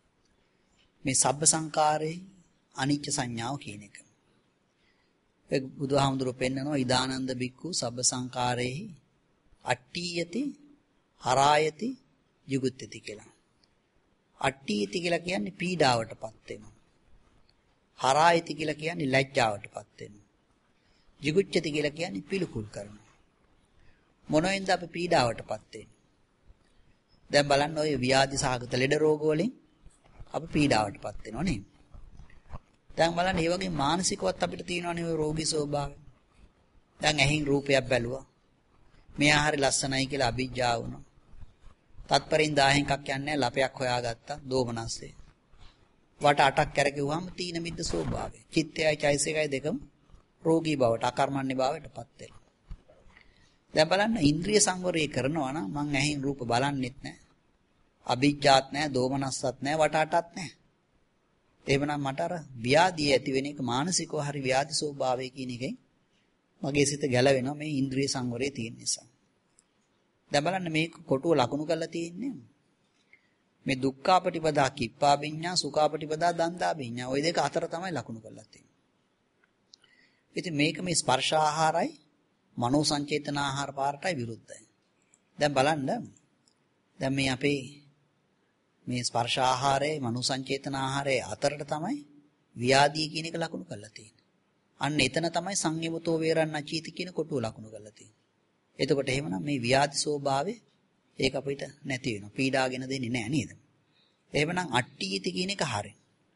මේ සබ්බ සංකාරේ අනිච්ච සංඥාව කියන එක. ඒ බුදුහාමුදුරුවෝ පෙන්නනවා ඉදානන්ද බික්ඛු සබ්බ සංකාරේහි අට්ඨියති හරායති යුගුත්‍යති කියලා. අට්ඨියති කියලා කියන්නේ පීඩාවටපත් වෙනවා. හරායති කියලා කියන්නේ ලැජ්ජාවටපත් වෙනවා. jigucchati කියලා කියන්නේ පිළිකුල් කරනවා. මොනෙන්ද අපි පීඩාවටපත් වෙන්නේ? දැන් බලන්න ඔය ව්‍යාධි සහගත ලෙඩ රෝග වලින් අපි පීඩාවටපත් වෙනවා නේද? දැන් බලන්න මේ වගේ මානසිකවත් අපිට තියෙනවානේ ඔය රෝගී ස්වභාවය. දැන් ඇහින් රූපයක් බැලුවා. මෙයා හරි ලස්සනයි කියලා අභිජ්ජා වුණා. තත්පරින් දහයෙන් එකක් යන්නේ ලපයක් හොයාගත්තා දෝමනස්සේ. වට අටක් කරකිව්වම තීන මිද්ද ස්වභාවය. චිත්තයයි චෛසිකයි දෙකම රෝගී බවට අකර්මණ්‍ය බවටපත් වෙනවා. දැන් බලන්න ඉන්ද්‍රිය සංවරය කරනවා නම් මං ඇහින් රූප බලන්නෙත් නැහැ. අභිජ්ජාත් නැහැ, දෝමනස්සත් නැහැ, වට අටත් නැහැ. එහෙමනම් මට අර ව්‍යාධිය ඇති වෙන එක මානසිකව හරි ව්‍යාධි ස්වභාවය කියන එකෙන් මගේ සිත ගැලවෙනවා මේ ඉන්ද්‍රිය සංවරයේ තියෙන නිසා. දැන් බලන්න මේක කොටුව ලකුණු කරලා තියෙන්නේ. මේ දුක්ඛාපටිපදා කිප්පාබිඤ්ඤා සුඛාපටිපදා දන්දාබිඤ්ඤා ওই දෙක අතර තමයි ලකුණු කරලා තියෙන්නේ. ඉතින් මේක මේ ස්පර්ශ ආහාරයි මනෝ සංචේතන ආහාර පාරටයි විරුද්ධයි. දැන් බලන්න දැන් මේ අපේ මේ ස්පර්ශ ආහාරයේ මනෝ සංචේතන ආහාරයේ අතරට තමයි ව්‍යාධිය කියන එක ලකුණු කරලා තියෙන්නේ. අන්න එතන තමයි සංයමතෝ වේරණ චීති කියන කොටුව ලකුණු කරලා තියෙන්නේ. එතකොට එහෙමනම් මේ ව්‍යාධි ස්වභාවය ඒක අපිට නැති වෙනවා. පීඩාගෙන දෙන්නේ නැහැ නේද? එහෙමනම් අට්ඨීති කියන එක හරියි.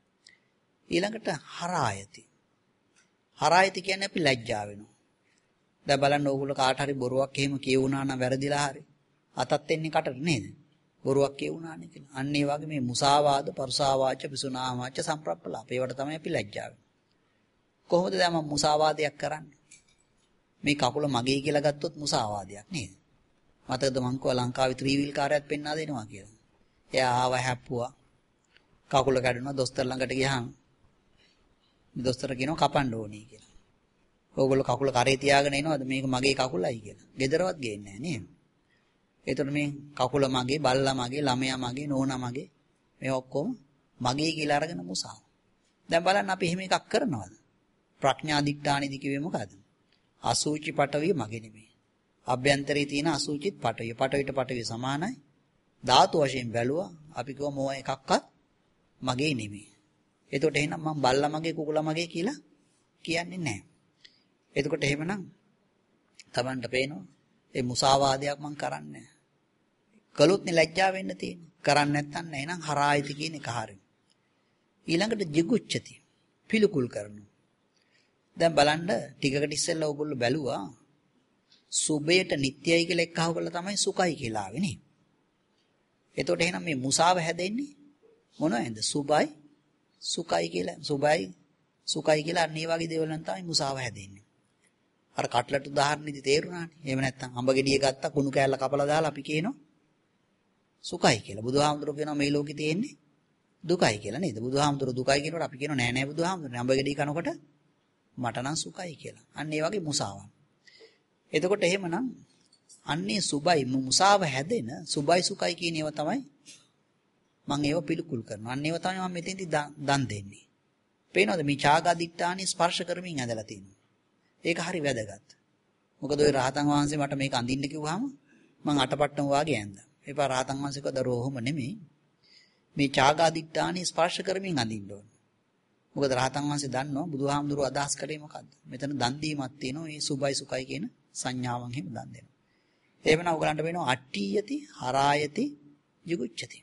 ඊළඟට හරායති. හරායති කියන්නේ අපි ලැජ්ජා වෙනවා. දැන් බලන්න ඕගොල්ලෝ කාට හරි බොරුවක් එහෙම කියවුණා නම් වැරදිලා හරි අතත් එන්නේ කටට නේද? බොරුවක් කියුණානේ කියලා. අන්න ඒ වගේ මේ මුසාවාද, පරුසාවාච, පිසුනාවාච, සම්ප්‍රප්පලාප. ඒවට තමයි අපි ලැජ්ජා වෙන්නේ. කොහොමද දැන් මම මුසාවාදයක් කරන්නේ? මේ කකුල මගේ කියලා ගත්තොත් මුසාවාදයක් නේද? මතකද මං කව ලංකාවේ ත්‍රිවිල් කාර්යයක් පෙන්වා දෙනවා කියලා. එයා ආව හැප්පුවා. කකුල කැඩුණා දොස්තර ළඟට ගියාම දොස්තර කියනවා කපන්න ඕනේ කියලා. ඕගොල්ලෝ කකුල කරේ තියාගෙන එනවද මේක මගේ කකුලයි කියලා. ගෙදරවත් ගේන්නේ නැහැ නේද? ඒතකොට මේ කකුල මගේ, බල්ලා මගේ, ළමයා මගේ, නෝනා මගේ මේ ඔක්කොම මගේ කියලා අරගෙන මුසාව. දැන් බලන්න අපි එහෙම එකක් කරනවද? ප්‍රඥා දික්ඨානෙදි කිව්වේ මොකද්ද? අසුචි පටවිය මගේ නෙමෙයි. අභ්‍යන්තරයේ තියෙන අසුචිත් පටවිය. පටවියට පටවිය සමානයි. ධාතු වශයෙන් බැලුවා අපි කිව්ව මොව එකක්වත් මගේ නෙමෙයි. එතකොට එහෙනම් මම බල්ලා මගේ කුකුලා මගේ කියලා කියන්නේ නැහැ. එතකොට එහෙමනම් Tamanට පේනවා ඒ මුසාවාදයක් මම කරන්නේ. කළොත් නේ ලැජ්ජා වෙන්න තියෙන්නේ. කරන්නේ නැත්නම් නෑ. එහෙනම් හරායිති කියන එක හරියි. ඊළඟට jigucchati පිළිකුල් කරනවා. දැන් බලන්න ටිකකට ඉස්සෙල්ලා ඕගොල්ලෝ බැලුවා සුභයට නිට්ටයයි කියලා එක්කහව කළා තමයි සුඛයි කියලා ආවේ නේ. එතකොට එහෙනම් මේ මුසාව හැදෙන්නේ මොනවද? සුභයි සුඛයි කියලා. සුභයි සුඛයි කියලා අන්න ඒ වගේ දේවල් නම් තමයි මුසාව හැදෙන්නේ. අර කට්ලට් උදාහරණෙදි තේරුණානේ. එහෙම නැත්නම් අඹ ගෙඩිය ගත්තා කුණු කෑල්ල කපලා දාලා අපි කියනවා සුඛයි කියලා. බුදුහාමුදුරුවෝ කියනවා මේ ලෝකේ තියෙන්නේ දුකයි කියලා නේද? බුදුහාමුදුරුවෝ දුකයි කියනකොට අපි කියනවා නෑ නෑ බුදුහාමුදුරුවනේ අඹ ගෙඩිය කනකොට මට නම් සුඛයි කියලා. අන්න ඒ වගේ මුසාවක්. එතකොට එහෙමනම් අන්නේ සුභයි මුසාව හැදෙන සුභයි සුඛයි කියන ඒවා තමයි මම ඒව පිළිකුල් කරනවා. අන්න ඒව තමයි මම මෙතෙන්දි දන් දෙන්නේ. පේනවද මේ ඡාගාදිට්ඨානි ස්පර්ශ කරමින් ඇදලා තියෙනවා. ඒක හරි වැදගත්. මොකද ওই රහතන් වහන්සේ මට මේක අඳින්න කිව්වහම මං අටපට්ටම වාගේ ඇඳා. ඒපා රහතන් වහන්සේ කවදාද රෝහම නෙමෙයි. මේ ඡාගාදිට්ඨානි ස්පර්ශ කරමින් අඳින්න ඕන. මොකද රහතන් වහන්සේ දන්නවා බුදුහාමුදුරුවෝ අදහස් කරේ මොකද්ද? මෙතන දන් දීමක් තියෙනවා. මේ සුභයි සුඛයි කියන සංඥාවන් හිම දන් දෙනවා. එහෙමනම් ඔයගලන්ට වෙනවා අට්ඨියති හරායති jigucchati.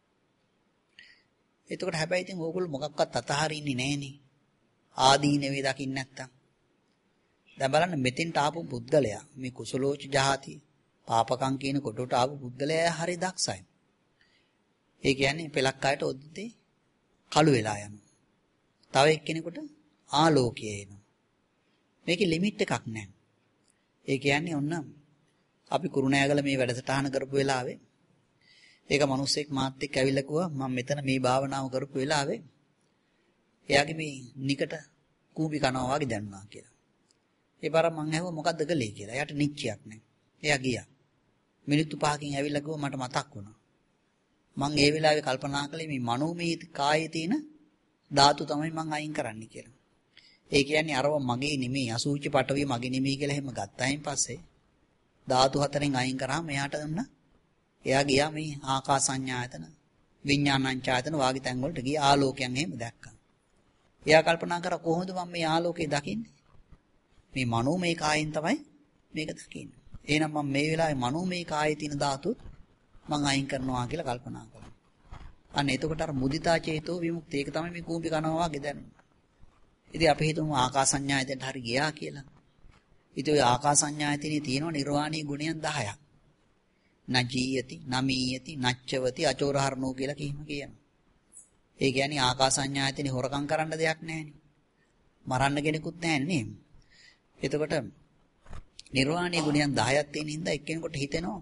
එතකොට හැබැයි ඉතින් ඕගොල්ලෝ මොකක්වත් අතහරින්නේ නැහනේ. ආදීනවේ දකින්න නැත්තම්. දැන් බලන්න මෙතෙන්ට ආපු පුද්ගලයා මේ කුසලෝච ජාති පාපකම් කියන කොටට ආපු පුද්ගලයා හරි දක්ෂයි. ඒ කියන්නේ පෙලක් අයට ඔද්දේ කළු වෙලා යනවා. තව එක්කෙනෙකුට ආලෝකය එනවා. මේකේ ලිමිට් එකක් නැහැ. ඒ කියන්නේ ඔන්න අපි කුරුණෑගල මේ වැඩසටහන කරපු වෙලාවේ ඒක මිනිස්සෙක් මාත් එක්ක ඇවිල්ලා කිව්වා මම මෙතන මේ භාවනාව කරපු වෙලාවේ එයාගේ මේ නිකට කූඹි කනවා වගේ දැනුණා කියලා. ඒ පාර මං ඇහුවා මොකද්ද කළේ කියලා. එයාට නිච්චයක් නැහැ. එයා ගියා. මිනිත්තු පහකින් ඇවිල්ලා කිව්වා මට මතක් වුණා. මං ඒ වෙලාවේ කල්පනා කළේ මේ මනෝමය කායේ තියෙන ධාතු තමයි මං අයින් කරන්න කියලා. ඒ කියන්නේ අරව මගේ නෙමෙයි අසූචි පටවිය මගේ නෙමෙයි කියලා එහෙම ගත්තායින් පස්සේ ධාතු හතරෙන් අයින් කරාම එයාට දුන්න එයා ගියා මේ ආකාසඤ්ඤායතන විඥානඤ්ඤායතන වාගේ තැන් වලට ගියා ආලෝකයන් එහෙම දැක්කා. එයා කල්පනා කරා කොහොමද මම මේ ආලෝකය දකින්නේ? මේ මනෝමය කායෙන් තමයි මේක දකින්නේ. එහෙනම් මම මේ වෙලාවේ මනෝමය කායේ තියෙන ධාතුත් මං අයින් කරනවා කියලා කල්පනා කළා. අන්න එතකොට අර මුදිතා චේතෝ විමුක්තිය ඒක තමයි මේ කූඹි කනවා වගේ දැනෙන්නේ. ඉතින් අපි හිතමු ආකාසඤ්ඤායතනට හරි ගියා කියලා. ඉතින් ඔය ආකාසඤ්ඤායතනේ තියෙනවා නිර්වාණී ගුණයන් දහයක්. නජීයති, නමීයති, නච්චවති, අචෝරහරණෝ කියලා කිහිම කියනවා. ඒ කියන්නේ ආකාසඤ්ඤායතනේ හොරකම් කරන්න දෙයක් නැහැනේ. මරන්න කෙනෙකුත් නැහැනේ නේ. එතකොට නිර්වාණී ගුණයන් දහයක් තියෙන හින්දා එක්කෙනෙකුට හිතෙනවා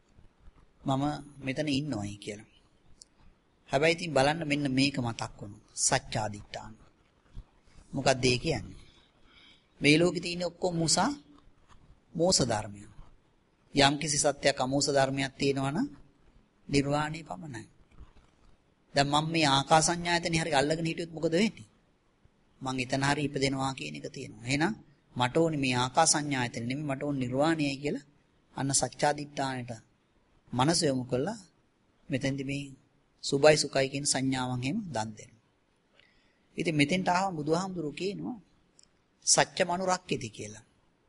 මම මෙතන ඉන්නවයි කියලා. හැබැයි ඉතින් බලන්න මෙන්න මේක මතක් වුණා. සත්‍යාදිට්ඨාන. මොකක්ද ඒ කියන්නේ? මේ ලෝකේ තියෙන ඔක්කොම මුසා මෝස ධර්මය. යම් කිසි සත්‍යයක් අමෝස ධර්මයක් තියෙනවා නම් නිර්වාණය පමණයි. දැන් මම මේ ආකාසඤ්ඤායතනේ හරි අල්ලගෙන හිටියොත් මොකද වෙන්නේ? මං එතන හරි ඉපදෙනවා කියන එක තියෙනවා. එහෙනම් මට ඕනේ මේ ආකාසඤ්ඤායතනේ නෙමෙයි මට ඕනේ නිර්වාණයයි කියලා අන්න සත්‍යාදිට්ඨානයට මනස යොමු කළා. මෙතෙන්දි මේ සුභයි සුඛයි කියන සංඥාවන් හැම දන් දෙනවා. ඉතින් මෙතෙන්ට ආවම බුදුහාමුදුරුවෝ කියනවා සත්‍ය මනුරක්කෙති කියලා.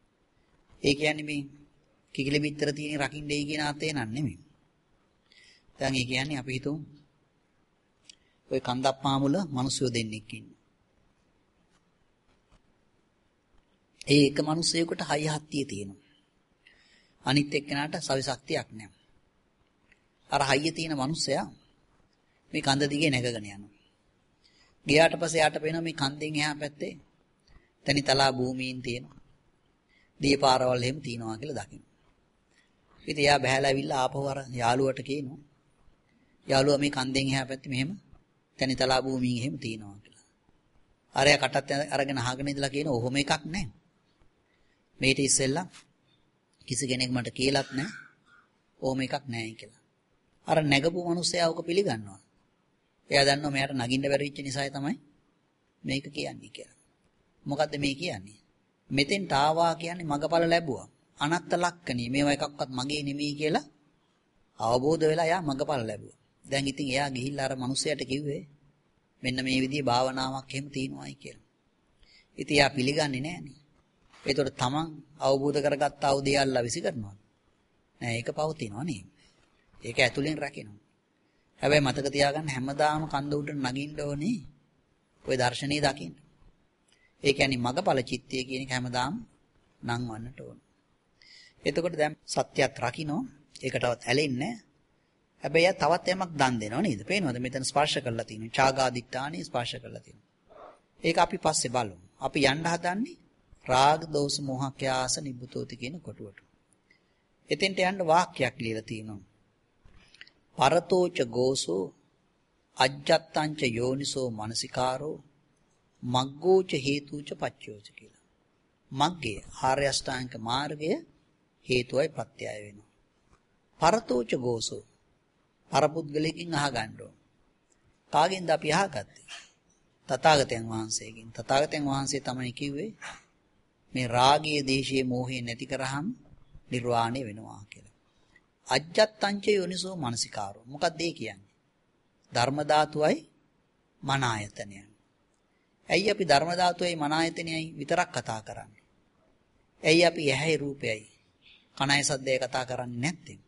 ඒ කියන්නේ මේ කිකිලි පිටර තියෙන රකින්නේ කියන අතේ නන් නෙමෙයි. දැන් ඒ කියන්නේ අපි හිතමු ඔය කන්දප්පා මුල මිනිස්සු දෙන්නෙක් ඉන්නවා. ඒ එක මිනිසෙකුට හය හත්තිය තියෙනවා. අනිත් එක්කෙනාට සවි ශක්තියක් නැහැ. අර හයිය තියෙන මිනිස්සයා මේ කන්ද දිගේ නැගගෙන යනවා. ගියාට පස්සේ යාට පේනවා මේ කන්දෙන් එහා පැත්තේ තනිතලා භූමීන් තියෙනවා. දීපාරවල් එහෙම තියෙනවා කියලා දකින්න. ඉතින් එයා බහැලා ඇවිල්ලා ආපහු අර යාළුවට කියනවා. යාළුවා මේ කන්දෙන් එහා පැත්තේ මෙහෙම තනිතලා භූමීන් එහෙම තියෙනවා කියලා. අරයා කටත් අරගෙන අහගෙන ඉඳලා කියනවා ඔහොම එකක් නැහැ. මේට ඉස්සෙල්ලා කිසි කෙනෙක් මට කියලාත් නැහැ. ඔහොම එකක් නැහැ කියලා. අර නැගපු මිනිස්සයා ඔක පිළිගන්නවා. එයා දන්නවා මෙයාට නගින්න බැරි වෙච්ච නිසායි තමයි මේක කියන්නේ කියලා. මොකද්ද මේ කියන්නේ? මෙතෙන්ට ආවා කියන්නේ මගපල ලැබුවා. අනත්ත ලක්කණී මේවා එකක්වත් මගේ නෙමෙයි කියලා අවබෝධ වෙලා එයා මගපල ලැබුවා. දැන් ඉතින් එයා ගිහිල්ලා අර මිනිස්සයාට කිව්වේ මෙන්න මේ විදිහේ භාවනාවක් එහෙම තියෙනවායි කියලා. ඉතින් එයා පිළිගන්නේ නැහනේ. ඒතකොට තමන් අවබෝධ කරගත්ත අවදී අල්ලා විසි කරනවා. නෑ ඒක පවතිනවා නේ. ඒක ඇතුලෙන් රැකෙනවා. හැබැයි මතක තියාගන්න හැමදාම කන්ද උඩ නගින්න ඕනේ. ඔය දර්ශනේ දකින්න. ඒ කියන්නේ මගපල චිත්තය කියන එක හැමදාම නංවන්නට ඕන. එතකොට දැන් සත්‍යයත් රකින්න ඒකටවත් ඇලෙන්නේ නැහැ. හැබැයි තවත් යමක් දන් දෙනවා නේද? පේනවද මෙතන ස්පර්ශ කරලා තියෙනවා. ඡාගාදිත්‍යානේ ස්පර්ශ කරලා තියෙනවා. ඒක අපි පස්සේ බලමු. අපි යන්න හදන්නේ රාග දෝෂ මොහ ක්‍යාස නිබ්බතෝති කියන කොටුවට. එතෙන්ට යන්න වාක්‍යයක් ලියලා තියෙනවා. පරතෝච ගෝසෝ අජ්ජත්තංච යෝනිසෝ මනසිකාරෝ මග්ගෝච හේතුච පච්චයෝච කියලා. මග්ගේ ආර්ය අෂ්ටාංග මාර්ගය හේතුවයි ප්‍රත්‍යය වෙනවා. පරතෝච ගෝසෝ පරපුද්ගලකින් අහගන්න ඕන. කාගෙන්ද අපි අහගත්තේ? තථාගතයන් වහන්සේගෙන්. තථාගතයන් වහන්සේ තමයි කිව්වේ මේ රාගයේ දේශයේ මෝහය නැති කරාම නිර්වාණය වෙනවා කියලා. අජ්ජත්තංච යෝනිසෝ මනසිකාරෝ. මොකක්ද ඒ කියන්නේ? ධර්ම ධාතුවයි මන ආයතනයයි. ඇයි අපි ධර්ම ධාතුවයි මන ආයතනයයි විතරක් කතා කරන්නේ? ඇයි අපි ඇහැයි රූපයයි කනයි සද්දයයි කතා කරන්නේ නැත්තේ?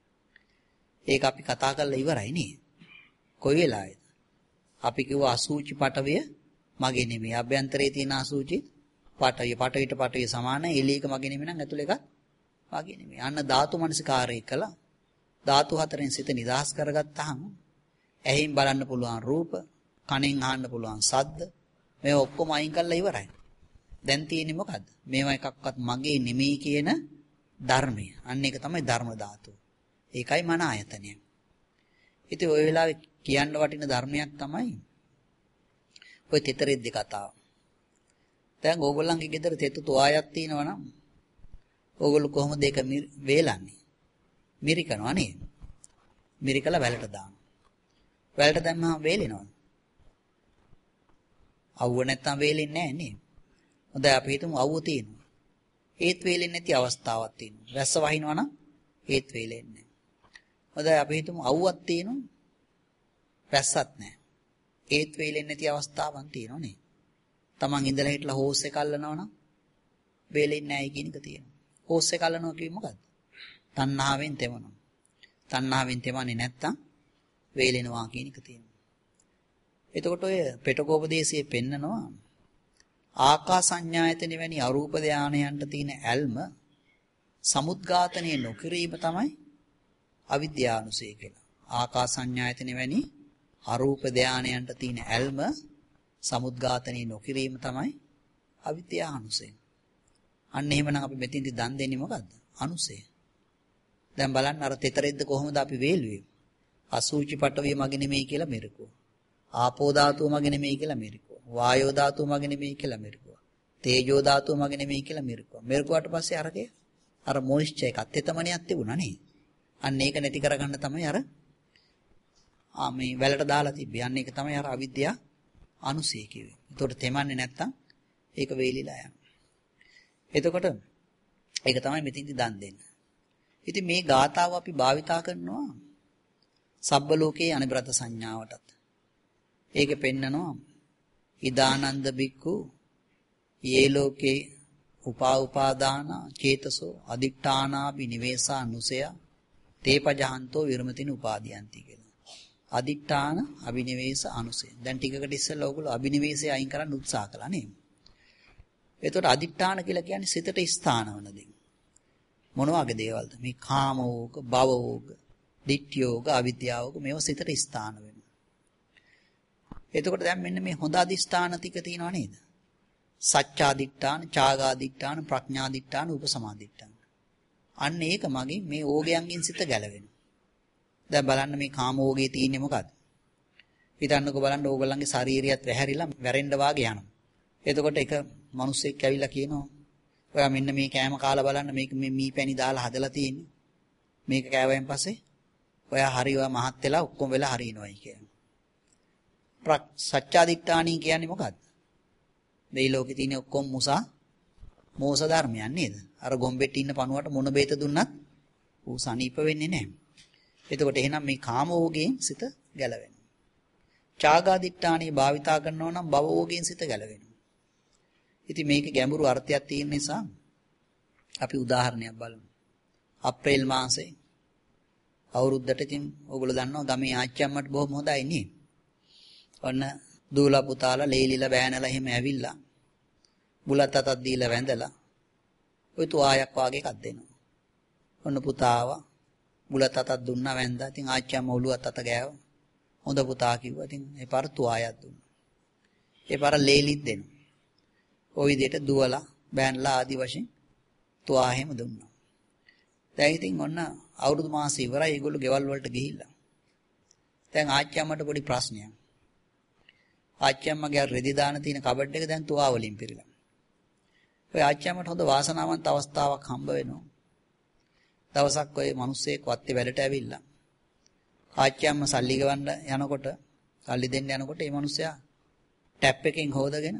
ඒක අපි කතා කරලා ඉවරයි නේ. කොයි වෙලාවේද? අපි කිව්ව අසූචි පටවිය මගේ නෙමෙයි. අභ්‍යන්තරයේ තියෙන අසූචි පටවිය පටවිට පටවිය සමානයි. එළියක මගේ නෙමෙයි නම් ඇතුළ එකක් මගේ නෙමෙයි. අන්න ධාතු මනසිකාරය කළා. ධාතු හතරෙන් සිත නිදහස් කරගත්තාම ඇහෙන් බලන්න පුළුවන් රූප, කනෙන් අහන්න පුළුවන් ශබ්ද, මේ ඔක්කොම අයින් කරලා ඉවරයි. දැන් තියෙන්නේ මොකද්ද? මේවා එකක්වත් මගේ නෙමෙයි කියන ධර්මය. අන්න ඒක තමයි ධර්ම ධාතුව. ඒකයි මන ආයතනය. ඉතින් ওই වෙලාවේ කියන්න වටින ධර්මයක් තමයි ඔය තෙතරෙද්දි කතාව. දැන් ඕගොල්ලන්ගේ ගෙදර තෙතු තුවායක් තියෙනවා නම් ඕගොල්ලෝ කොහොමද ඒක වේලන්නේ? මිරිකනවා නේද? මිරිකලා වැලට දානවා. වැලට දැම්මම වේලෙනවද? අවුව නැත්තම් වේලෙන්නේ නැහැ නේ. හොඳයි අපි හිතමු අවුව තියෙනවා. ඒත් වේලෙන්නේ නැති අවස්ථාවක් තියෙනවා. වැස්ස වහිනවා නම් ඒත් වේලෙන්නේ නැහැ. හොඳයි අපි හිතමු අවුවක් තියෙනවා. වැස්සක් නැහැ. ඒත් වේලෙන්නේ නැති අවස්ථාවක් තියෙනවා නේ. Taman ඉඳලා හිටලා හෝස් එක අල්ලනවා නම් වේලෙන්නේ නැහැ කියන එක තියෙනවා. හෝස් එක අල්ලනවා කිව්වේ මොකද්ද? තණ්හාවෙන් තෙමනවා. තණ්හාවෙන් තෙමන්නේ නැත්තම් වේලෙනවා කියන එක තියෙනවා. එතකොට ඔය පෙටකෝපදේශයේ පෙන්නනවා ආකාසඤ්ඤායතනෙ වැනි අරූප ධානයන්ට තියෙන ඇල්ම සමුද්ඝාතනයේ නොකිරීම තමයි අවිද්‍යානුසය කියලා. ආකාසඤ්ඤායතනෙ වැනි අරූප ධානයන්ට තියෙන ඇල්ම සමුද්ඝාතනයේ නොකිරීම තමයි අවිද්‍යානුසය. අන්න එහෙමනම් අපි මෙතින්දි දන් දෙන්නේ මොකද්ද? අනුසය. දැන් බලන්න අර තෙතරෙද්ද කොහොමද අපි වේලුවේ? අසූචි පටවිය මගේ නෙමෙයි කියලා මෙරකෝ. ආපෝ ධාතුව මගේ නෙමෙයි කියලා මෙරකෝ. වායෝ ධාතුව මගේ නෙමෙයි කියලා මෙරකෝ. තේජෝ ධාතුව මගේ නෙමෙයි කියලා මෙරකෝ. මෙරකුවාට පස්සේ අරගේ අර මොයිස්චර් එකක් තෙතමනියක් තිබුණා නේ. අන්න ඒක නැති කරගන්න තමයි අර ආ මේ වැලට දාලා තිබ්බේ. අන්න ඒක තමයි අර අවිද්‍යාව අනුසය කිව්වේ. ඒතකොට තෙමන්නේ නැත්තම් ඒක වේලිලා යනවා. එතකොට ඒක තමයි මෙතින්දි දන් දෙන්න. ඉතින් මේ ගාතාව අපි භාවිතා කරනවා සබ්බ ලෝකේ අනිබ්‍රත සංඥාවටත්. ඒකේ පෙන්නනවා ඉදානන්ද බික්කු යේ ලෝකේ උපා උපාදාන චේතසෝ අදිඨානා බිනිවේසා නුසය තේපජහන්තෝ විරමතින උපාදීයන්ති කියලා. අදිඨාන අබිනිවේස අනුසය. දැන් ටිකකට ඉස්සෙල්ලා ඕගොල්ලෝ අබිනිවේසය අයින් කරන්න උත්සාහ කළා නේ. එතකොට අදිඨාන කියලා කියන්නේ සිතට ස්ථාන වන දේ. මොන වගේ දේවල්ද? මේ කාමෝග, භවෝග, ditthiyෝග අවිද්‍යාවෝග මේව සිතට ස්ථාන වෙනවා. එතකොට දැන් මෙන්න මේ හොඳ අදිෂ්ඨාන ටික තියෙනව නේද? සච්චාදිට්ඨාන, චාගාදිට්ඨාන, ප්‍රඥාදිට්ඨාන, උපසමාදිට්ඨාන. අන්න ඒක මගේ මේ ඕගයන්ගෙන් සිත ගැලවෙනවා. දැන් බලන්න මේ කාමෝගේ තියෙන්නේ මොකද්ද? හිතන්නකෝ බලන්න ඕගොල්ලන්ගේ ශාරීරියත් වැහැරිලා වැරෙන්න වාගේ යනවා. එතකොට එක මිනිස්සෙක් ඇවිල්ලා කියනවා ඔයා මෙන්න මේ කෑම කාලා බලන්න මේක මේ මීපැණි දාලා හදලා තියෙන්නේ. මේක කෑවෙන් පස්සේ ඔයා හරි ඔයා මහත් වෙලා ඔක්කොම වෙලා හරිනවයි කියනවා. ප්‍රක් සත්‍යාදිට්ඨානී කියන්නේ මොකද්ද? මේ ලෝකේ තියෙන ඔක්කොම මුසා මෝස ධර්මයන් නේද? අර ගොම්බෙට්ට ඉන්න පණුවට මොන බේත දුන්නත් ඌ සනීප වෙන්නේ නැහැ. එතකොට එහෙනම් මේ කාමෝගයෙන් සිත ගැලවෙනවා. චාගාදිට්ඨානී භාවිතා කරනවා නම් භවෝගයෙන් සිත ගැලවෙනවා. ඉතින් මේක ගැඹුරු අර්ථයක් තියෙන නිසා අපි උදාහරණයක් බලමු. අප්‍රේල් මාසේ අවුරුද්දට ඉතින් ඔයගොල්ලෝ දන්නවා ගමේ ආච්චි අම්මට බොහොම හොඳයි නේ. ඔන්න දූලා පුතාලා ලේලිලා බෑනලා එහෙම ඇවිල්ලා බුලත් අතක් දීලා වැඳලා ඔය තුආයක් වාගේ එකක් දෙනවා. ඔන්න පුතාව බුලත් අතක් දුන්නා වැඳා. ඉතින් ආච්චි අම්මා ඔළුවත් අත ගෑවා. හොඳ පුතා කිව්වා. ඉතින් ඒ පාර තුආයක් දුන්නා. ඒ පාර ලේලිත් දෙනවා. ওই විදිහට දුවලා බෑන්ලා ආදි වශයෙන් තුවා හැම දුන්නා. දැන් ඉතින් ඔන්න අවුරුදු මාස ඉවරයි ඒගොල්ලෝ ගෙවල් වලට ගිහිල්ලා. දැන් ආච්චි අම්මට පොඩි ප්‍රශ්නයක්. ආච්චි අම්මගේ රෙදි දාන තියෙන කබඩ් එක දැන් තුවා වලින් පිරීලා. ඔය ආච්චි අම්මට හොඳ වාසනාවන්ත අවස්ථාවක් හම්බ වෙනවා. දවසක් ඔය මිනිස්සෙක් වත්තේ වැඩට ඇවිල්ලා. ආච්චි අම්මා සල්ලි ගවන්න යනකොට සල්ලි දෙන්න යනකොට මේ මිනිස්සයා ටැප් එකෙන් හොදගෙන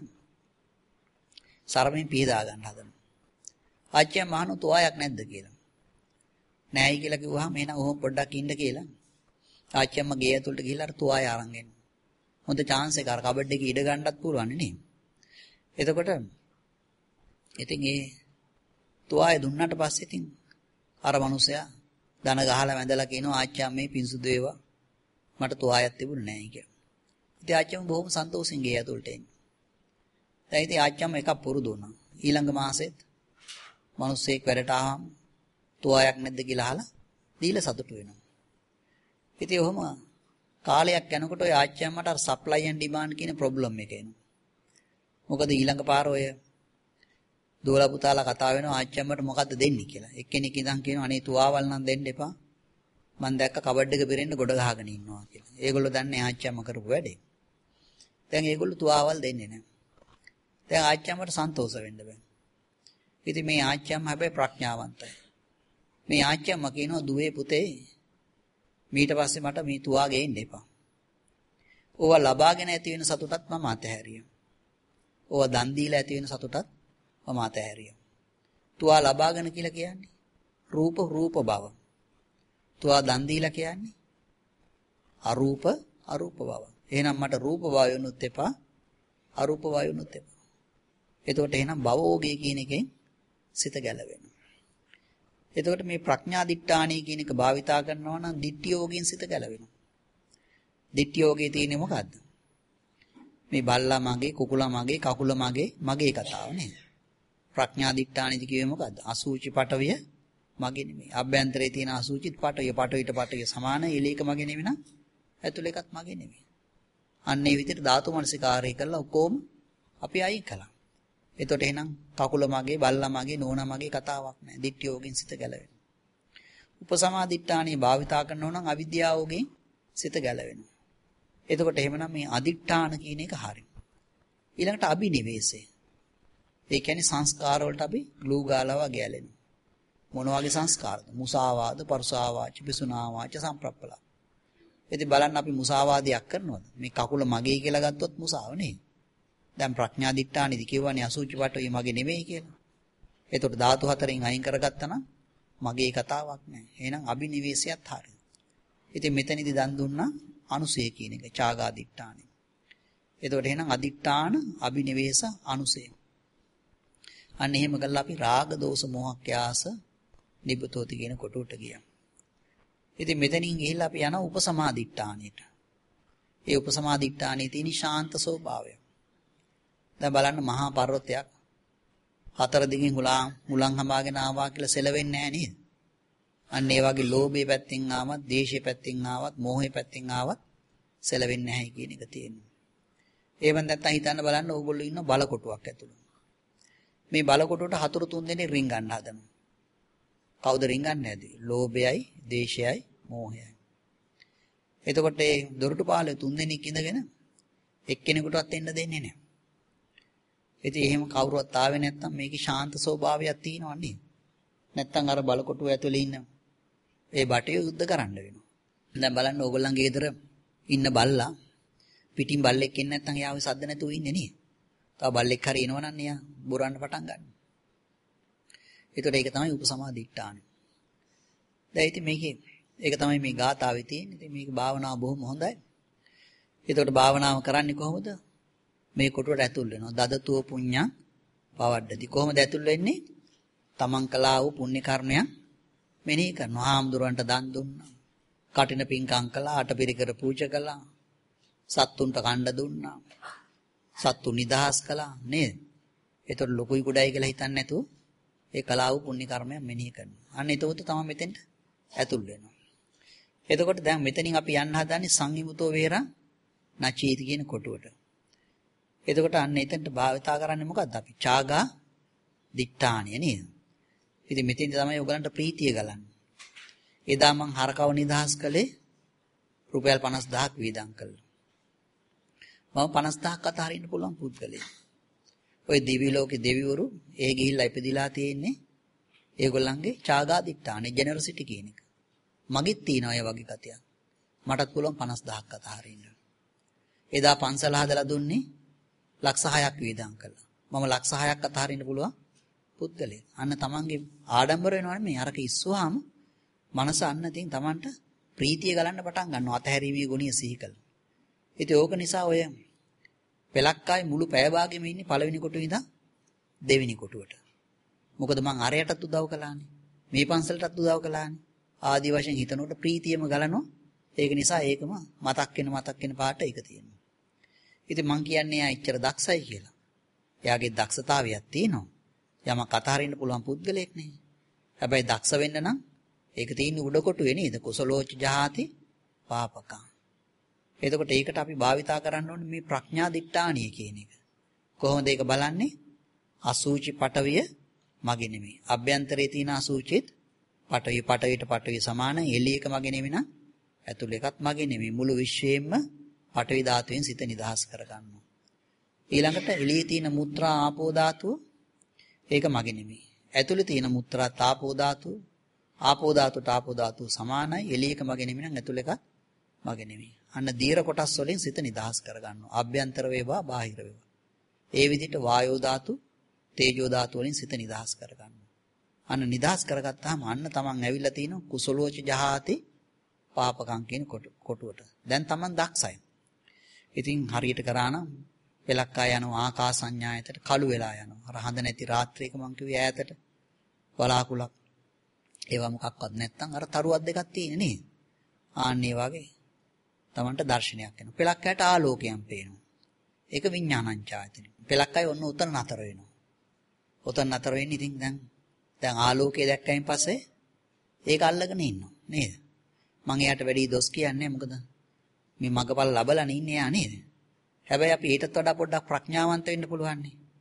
සරමින් පීදා ගන්න හදනවා. ආච්චි අම්මා අහන තුවායක් නැද්ද කියලා. නෑයි කියලා කිව්වහම එහෙනම් ඔහොම පොඩ්ඩක් ඉන්න කියලා. ආච්චි අම්මා ගේ ඇතුළට ගිහිල්ලා අර තුවාය අරන් එනවා. හොඳ chance එකක් අර කබඩ් එකේ ඉඩ ගන්නත් පුළුවන් නේ. එතකොට ඉතින් ඒ තුවාය දුන්නාට පස්සේ ඉතින් අර මිනිසයා දන ගහලා වැඳලා කියනවා ආච්චි අම්මේ පිංසුදු වේවා. මට තුවායක් තිබුණේ නැහැ කියලා. ඉතින් ආච්චි අම්මා බොහොම සන්තෝෂෙන් ගේ ඇතුළට එන්නේ. දැන් ඉතින් ආච්චි අම්මා එකක් පුරුදු වුණා. ඊළඟ මාසෙත් මිනිස්සෙක් වැඩට ආවම තුවායක් නැද්ද කියලා අහලා දීලා සතුටු වෙනවා. ඉතින් ඔහොම කාලයක් යනකොට ඔය ආච්චි අම්මට අර සප්ලයි ඇන්ඩ් ඩිමාන්ඩ් කියන ප්‍රොබ්ලම් එක එනවා. මොකද ඊළඟ පාර ඔය දෝලා පුතාලා කතා වෙනවා ආච්චි අම්මට මොකද්ද දෙන්නේ කියලා. එක්කෙනෙක් ඉඳන් කියනවා අනේ තුවාවල් නම් දෙන්න එපා. මම දැක්ක කබඩ් එක පිරෙන්න ගොඩ ගහගෙන ඉන්නවා කියලා. ඒගොල්ලෝ දන්නේ ආච්චි අම්මා කරපු වැඩේ. දැන් ඒගොල්ලෝ තුවාවල් දෙන්නේ නැහැ. දැන් ආච්චි අම්මට සන්තෝෂ වෙන්න බෑ. ඉතින් මේ ආච්චි අම්මා හැබැයි ප්‍රඥාවන්තයි. මේ ආච්චි අම්මා කියනවා දුවේ පුතේ ඊට පස්සේ මට මේ තුවා ගේන්න එපා. ඕවා ලබාගෙන ඇති වෙන සතුටත් මම අතහැරියා. ඕවා දන් දීලා ඇති වෙන සතුටත් මම අතහැරියා. තුවා ලබාගෙන කියලා කියන්නේ රූප රූප බව. තුවා දන් දීලා කියන්නේ අරූප අරූප බව. එහෙනම් මට රූප වායුනුත් එපා අරූප වායුනුත් එපා. එතකොට එහෙනම් භවෝගේ කියන එකෙන් සිත ගැලවෙනවා. එතකොට මේ ප්‍රඥා දිට්ඨානී කියන එක භාවිතා කරනවා නම් ditthiyෝගයෙන් සිත ගැලවෙනවා. ditthiyෝගේ තියෙන්නේ මොකද්ද? මේ බල්ලා මගේ, කුකුලා මගේ, කකුල මගේ, මගේ කතාව නේද? ප්‍රඥා දිට්ඨානීදි කිව්වේ මොකද්ද? අසූචි පටවිය මගේ නෙමෙයි. අභ්‍යන්තරයේ තියෙන අසූචිත් පටවිය, පටවියට පටවිය සමාන එලේක මගේ නෙමෙයි නම් ඇතුළ එකත් මගේ නෙමෙයි. අන්න ඒ විදිහට ධාතු මනසිකාරය කරලා ඔක්කොම අපි අයින් කළා. එතකොට එහෙනම් කකුල මගේ, බල්ලා මගේ, නෝනා මගේ කතාවක් නැහැ. ditthiyෝගෙන් සිත ගැලවෙනවා. උපසමාදිට්ඨානේ භාවිතා කරනවා නම් අවිද්‍යාවෝගෙන් සිත ගැලවෙනවා. එතකොට එහෙමනම් මේ අදිට්ඨාන කියන එක හරියි. ඊළඟට අබිනිවේෂය. ඒ කියන්නේ සංස්කාර වලට අපි ග්ලූ ගාලා වගේ ඇලෙනවා. මොන වගේ සංස්කාරද? මුසාවාද, පරුසාවාච, පිසුනාවාච, සම්ප්‍රප්පලා. ඉතින් බලන්න අපි මුසාවාදයක් කරනවද? මේ කකුල මගේ කියලා ගත්තොත් මුසාව නේ. දැන් ප්‍රඥා දිට්ඨානෙදි කියවනේ අසුචි පටවි මගේ නෙමෙයි කියලා. එතකොට ධාතු හතරෙන් අයින් කරගත්තා නම් මගේ කතාවක් නෑ. එහෙනම් අබිනිවේෂයත් හරියි. ඉතින් මෙතනදී දන් දුන්නා අනුසය කියන එක චාගා දිට්ඨානෙ. එතකොට එහෙනම් අදිට්ඨාන අබිනිවේෂ අනුසය. අන්න එහෙම කළා අපි රාග දෝෂ මොහ ක්‍යාස නිබ්බතෝති කියන කොටුවට ගියා. ඉතින් මෙතනින් ගිහිල්ලා අපි යනවා උපසමාදිට්ඨානෙට. ඒ උපසමාදිට්ඨානයේ තියෙන ශාන්ත ස්වභාවය. දැන් බලන්න මහා පර්වතයක් හතර දිගින් හුලං මුලං හඹාගෙන ආවා කියලා සෙලවෙන්නේ නැහැ නේද? අන්න ඒ වගේ ලෝභයේ පැත්තෙන් ආවත්, ද්වේෂයේ පැත්තෙන් ආවත්, මෝහයේ පැත්තෙන් ආවත් සැලවෙන්නේ නැහැ කියන එක තියෙනවා. ඒවෙන් නැත්තම් හිතන්න බලන්න ඕගොල්ලෝ ඉන්න බලකොටුවක් ඇතුළේ. මේ බලකොටුවට හතුරු තුන් දෙනෙක් රින් ගන්න හදනවා. කවුද රින් ගන්න නැද්ද? ලෝභයයි, ද්වේෂයයි, මෝහයයි. එතකොට මේ දොරටු පාලේ තුන් දෙනෙක් ඉඳගෙන එක්කෙනෙකුටවත් එන්න දෙන්නේ නැහැ. ඉතින් එහෙම කවුරුවත් ආවේ නැත්තම් මේකේ ශාන්ත ස්වභාවයක් තියෙනව නේද? නැත්තම් අර බලකොටුව ඇතුලේ ඉන්න ඒ බටේ යුද්ධ කරන්න වෙනවා. දැන් බලන්න ඕගොල්ලන්ගේ ගෙදර ඉන්න බල්ලා පිටින් බල්ලෙක් එන්නේ නැත්තම් එයාව සද්ද නැතුව ඉන්නේ නේද? තව බල්ලෙක් හරි එනවනම් එයා බුරන්න පටන් ගන්නවා. ඒතකොට ඒක තමයි උපසමාදිට්ඨාන. දැන් ඉතින් මේකේ ඒක තමයි මේ ගාථාවේ තියෙන්නේ. ඉතින් මේක භාවනාව බොහොම හොඳයි. ඒතකොට භාවනාව කරන්නේ කොහොමද? මේ කොටුවට ඇතුල් වෙනවා. දදතුව පුඤ්ඤං පවඩ්ඩති. කොහොමද ඇතුල් වෙන්නේ? තමන් කළා වූ පුණ්‍ය කර්මයන් මෙනෙහි කරනවා. හාමුදුරන්ට දන් දුන්නා. කටින පින්කම් කළා, අටපිරිකර පූජා කළා. සත්තුන්ට කණ්ඩ දුන්නා. සත්තු නිදහස් කළා නේද? ඒතකොට ලොකුයි කුඩයි කියලා හිතන්නේ නැතුව ඒ කළා වූ පුණ්‍ය කර්මයන් මෙනෙහි කරනවා. අන්න එතකොට තමයි මෙතෙන්ට ඇතුල් වෙනවා. එතකොට දැන් මෙතනින් අපි යන්න හදන්නේ සංහිමුතෝ වේරං නචීති කියන කොටුවට. එතකොට අන්න එතනට භාවිතා කරන්නේ මොකද්ද අපි? ඡාගා දිට්ඨානිය නේද? ඉතින් මෙතෙන්ද තමයි ඔයගලන්ට ප්‍රීතිය ගලන්නේ. එදා මං හරකව නිදහස් කළේ රුපියල් පනස් දහසක් වීදම් කළා. මම පනස් දහසක් අතහරින්න පුළුවන් පුද්ගලයෙක්. ඔය දිවි ලෝකේ දෙවිවරු ඒ ගිහිල්ලා ඉපදිලා තියෙන්නේ ඒගොල්ලන්ගේ ඡාගා දිට්ඨානිය ජෙනරොසිටි කියන එක. මගෙත් තියෙනවා ඒ වගේ කතියක්. මටත් පුළුවන් පනස් දහසක් අතහරින්න. එදා පන්සල හදලා දුන්නේ ලක්ෂ හයක් වේදම් කළා. මම ලක්ෂ හයක් අතහරින්න පුළුවන් පුද්ගලයෙක්. අන්න තමන්ගේ ආඩම්බර වෙනවනේ මේ අරක ඉස්සුවාම මනස අන්න තින් තමන්ට ප්‍රීතිය ගලන්න පටන් ගන්නවා අතහැරීමේ ගුණය සිහි කළා. ඉතින් ඕක නිසා ඔය පෙලක්කායි මුළු පැය භාගෙම ඉන්නේ පළවෙනි කොටුවේ ඉඳන් දෙවෙනි කොටුවට. මොකද මං අරයටත් උදව් කළානේ. මේ පන්සලටත් උදව් කළානේ. ආදි වශයෙන් හිතනකොට ප්‍රීතියම ගලනවා. ඒක නිසා ඒකම මතක් වෙන මතක් වෙන පාට ඒක තියෙනවා. ඉතින් මං කියන්නේ එයා එච්චර දක්ෂයි කියලා. එයාගේ දක්ෂතාවයක් තියෙනවා. යමක් අතහරින්න පුළුවන් පුද්ගලයෙක් නේ. හැබැයි දක්ෂ වෙන්න නම් ඒක තියෙන්නේ උඩ කොටුවේ නේද? කුසලෝච ජහාති පාපකං. එතකොට ඒකට අපි භාවිතා කරන්න ඕනේ මේ ප්‍රඥා දිට්ඨානිය කියන එක. කොහොමද ඒක බලන්නේ? අසූචි පටවිය මගේ නෙමෙයි. අභ්‍යන්තරයේ තියෙන අසූචිත් පටවිය පටවියට පටවිය සමාන එළියක මගේ නෙමෙයි නම් ඇතුළ එකත් මගේ නෙමෙයි. මුළු විශ්වයෙන්ම පටවි ධාතුවෙන් සිත නිදහස් කරගන්නවා. ඊළඟට එළියේ තියෙන මුත්‍රා ආපෝ ධාතුව ඒක මගේ නෙමෙයි. ඇතුළේ තියෙන මුත්‍රා තාපෝ ධාතුව ආපෝ ධාතුවට ආපෝ ධාතුව සමානයි. එළියක මගේ නෙමෙයි නම් ඇතුළ එකත් මගේ නෙමෙයි. අන්න දීර්ඝ කොටස් වලින් සිත නිදහස් කරගන්නවා. අභ්‍යන්තර වේවා බාහිර වේවා. ඒ විදිහට වායෝ ධාතු, තේජෝ ධාතු වලින් සිත නිදහස් කරගන්නවා. අන්න නිදහස් කරගත්තාම අන්න තමන් ඇවිල්ලා තිනවා කුසලෝච ජහාති පාපකම් කියන කොටුවට. දැන් තමන් දක්ෂයි. ඉතින් හරියට කරා නම් පෙලක්කා යනවා ආකාසඤ්ඤායතට කළු වෙලා යනවා. අර හඳ නැති රාත්‍රියක මං කිව්වේ ඈතට බලාකුලක්. ඒවා මොකක්වත් නැත්තම් අර තරුවක් දෙකක් තියෙන නේද? ආන්නේ වගේ තමන්ට දර්ශනයක් එනවා. පෙලක්කයට ආලෝකයක් පේනවා. ඒක විඥානංචායතනෙ. පෙලක්කයි ඔන්න උතන නතර වෙනවා. උතන නතර වෙන්නේ ඉතින් දැන් දැන් ආලෝකය දැක්කයින් පස්සේ ඒක අල්ලගෙන ඉන්නවා නේද? මං එයාට වැඩි දොස් කියන්නේ මොකද? මේ මගපල් ලබලා ඉන්නේ යා නේද? හැබැයි අපි ඊටත් වඩා පොඩ්ඩක් ප්‍රඥාවන්ත වෙන්න පුළුවන්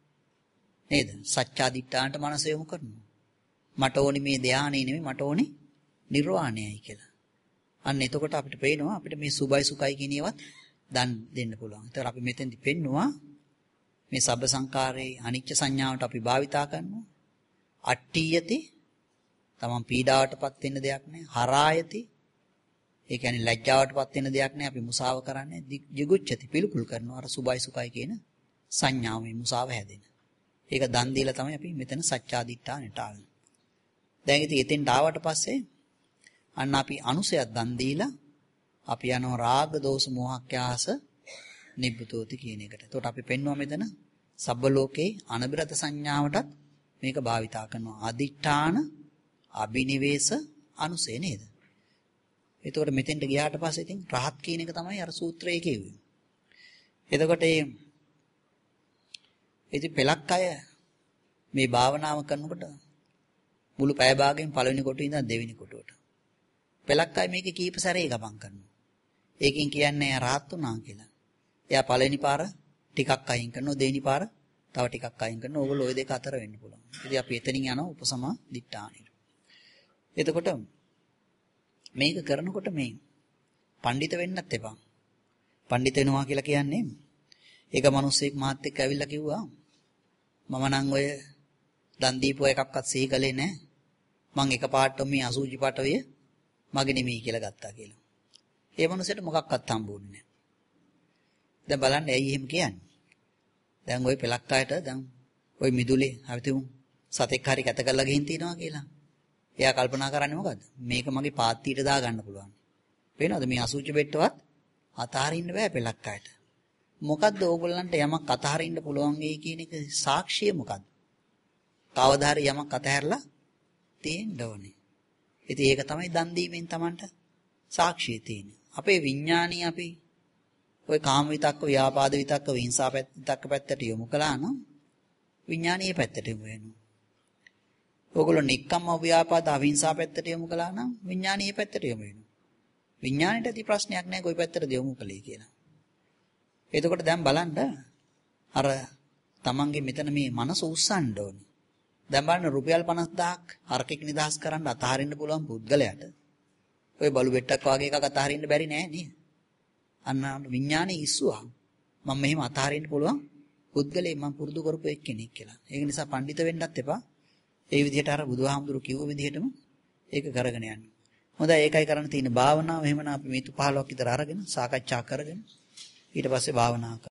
නේද? සත්‍යාදිට්ඨානට මනස යොමු කරනවා. මට ඕනි මේ ධානය නෙමෙයි මට ඕනි නිර්වාණයයි කියලා. අන්න එතකොට අපිට පේනවා අපිට මේ සුභයි සුඛයි කියන ඒවත් දන් දෙන්න පුළුවන්. ඒතර අපි මෙතෙන්දි පෙන්නවා මේ සබ්බ සංකාරේ අනිච්ච සංඥාවට අපි භාවිතා කරනවා. අට්ඨියති තමන් පීඩාවටපත් වෙන්න දෙයක් නැහැ. හරායති ඒ කියන්නේ ලැජ්ජාවටපත් වෙන දෙයක් නෑ අපි මුසාව කරන්නේ jigucchati පිළිකුල් කරනවා අර සුභයි සුඛයි කියන සංඥාවෙන් මුසාව හැදෙන. ඒක දන් දීලා තමයි අපි මෙතන සත්‍යාදිට්ඨානට ආවේ. දැන් ඉතින් එතෙන්ට ආවට පස්සේ අන්න අපි අනුසයක් දන් දීලා අපි යනවා රාග දෝෂ මොහක්ඛ්‍යාස නිබ්බතෝති කියන එකට. එතකොට අපි පෙන්වුවා මෙතන සබ්බ ලෝකේ අනබිරත සංඥාවටත් මේක භාවිතා කරනවා. අදිඨාන අබිනිවේෂ අනුසය නේද? එතකොට මෙතෙන්ට ගියාට පස්සේ ඉතින් රහත් කියන එක තමයි අර සූත්‍රයේ කිව්වේ. එතකොට මේ ඉතින් පෙලක් අය මේ භාවනාව කරනකොට මුළු පැය භාගයෙන් පළවෙනි කොටුවේ ඉඳන් දෙවෙනි කොටුවට පෙලක් අය මේක කීප සැරේ ගමන් කරනවා. ඒකෙන් කියන්නේ එයා රහත් වුණා කියලා. එයා පළවෙනි පාර ටිකක් අයින් කරනවා, දෙවෙනි පාර තව ටිකක් අයින් කරනවා. ඕගොල්ලෝ ওই දෙක අතර වෙන්න පුළුවන්. ඉතින් අපි එතනින් යනවා උපසමා දිට්ඨානෙට. එතකොට මේක කරනකොට මේ පඬිත වෙන්නත් එපා. පඬිත වෙනවා කියලා කියන්නේ ඒක මිනිස්සෙක් මාත් එක්ක ඇවිල්ලා කිව්වා මම නම් ඔය දන් දීපුව එකක්වත් සිහි කළේ නැහැ. මං එකපාරටම මේ අසූචි පාටවිය මගේ නෙමෙයි කියලා ගත්තා කියලා. ඒ මිනිසෙට මොකක්වත් හම්බුන්නේ නැහැ. දැන් බලන්න ඇයි එහෙම කියන්නේ? දැන් ওই පෙලක් අයට දැන් ওই මිදුලේ හවිතුම් සතෙක් හරි කැත කරලා ගිහින් තියනවා කියලා. එයා කල්පනා කරන්නේ මොකද්ද? මේක මගේ පාත්තියට දා ගන්න පුළුවන්. පේනවද මේ අසුචි බෙට්ටවත් අතහරින්න බෑ පෙලක් අයට. මොකද්ද ඕගොල්ලන්ට යමක් අතහරින්න පුළුවන් වෙයි කියන එක සාක්ෂිය මොකද්ද? කවදා හරි යමක් අතහැරලා තියෙන්න ඕනේ. ඉතින් ඒක තමයි දන් දීමෙන් Tamanට සාක්ෂිය තියෙන්නේ. අපේ විඥාණී අපි ওই කාම විතක්ක, ව්‍යාපාද විතක්ක, විහිංසා විතක්ක පැත්තට යොමු කළා නම් විඥානීය පැත්තට යොමු වෙනවා. ඕගොල්ලෝ නික්කම්ම ව්‍යාපාද, අවිහිංසා පැත්තට යොමු කළා නම් විඥානීය පැත්තට යොමු වෙනවා. විඥාණයට ඇති ප්‍රශ්නයක් නැහැ කොයි පැත්තටද යොමු කළේ කියලා. එතකොට දැන් බලන්න අර තමන්ගේ මෙතන මේ මනස උස්සන්න ඕනේ. දැන් බලන්න රුපියල් පනස් දහසක් හරකෙක් නිදහස් කරන්න අතහරින්න පුළුවන් පුද්ගලයාට ඔය බලු බෙට්ටක් වගේ එකක් අතහරින්න බැරි නෑ නේද? අන්න විඥානේ ඉස්සුවා. මම මෙහෙම අතහරින්න පුළුවන් පුද්ගලයෙක් මම පුරුදු කරපු එක්කෙනෙක් කියලා. ඒක නිසා පඬිත වෙන්නත් එපා. ඒ විදිහට අර බුදුහාමුදුරු කිව්ව විදිහටම ඒක කරගෙන යන්න. හොඳයි ඒකයි කරන්න තියෙන භාවනාව. එහෙමනම් අපි මිනිත්තු පහළොවක් විතර අරගෙන සාකච්ඡා කරගෙන ඊට පස්සේ භාවනා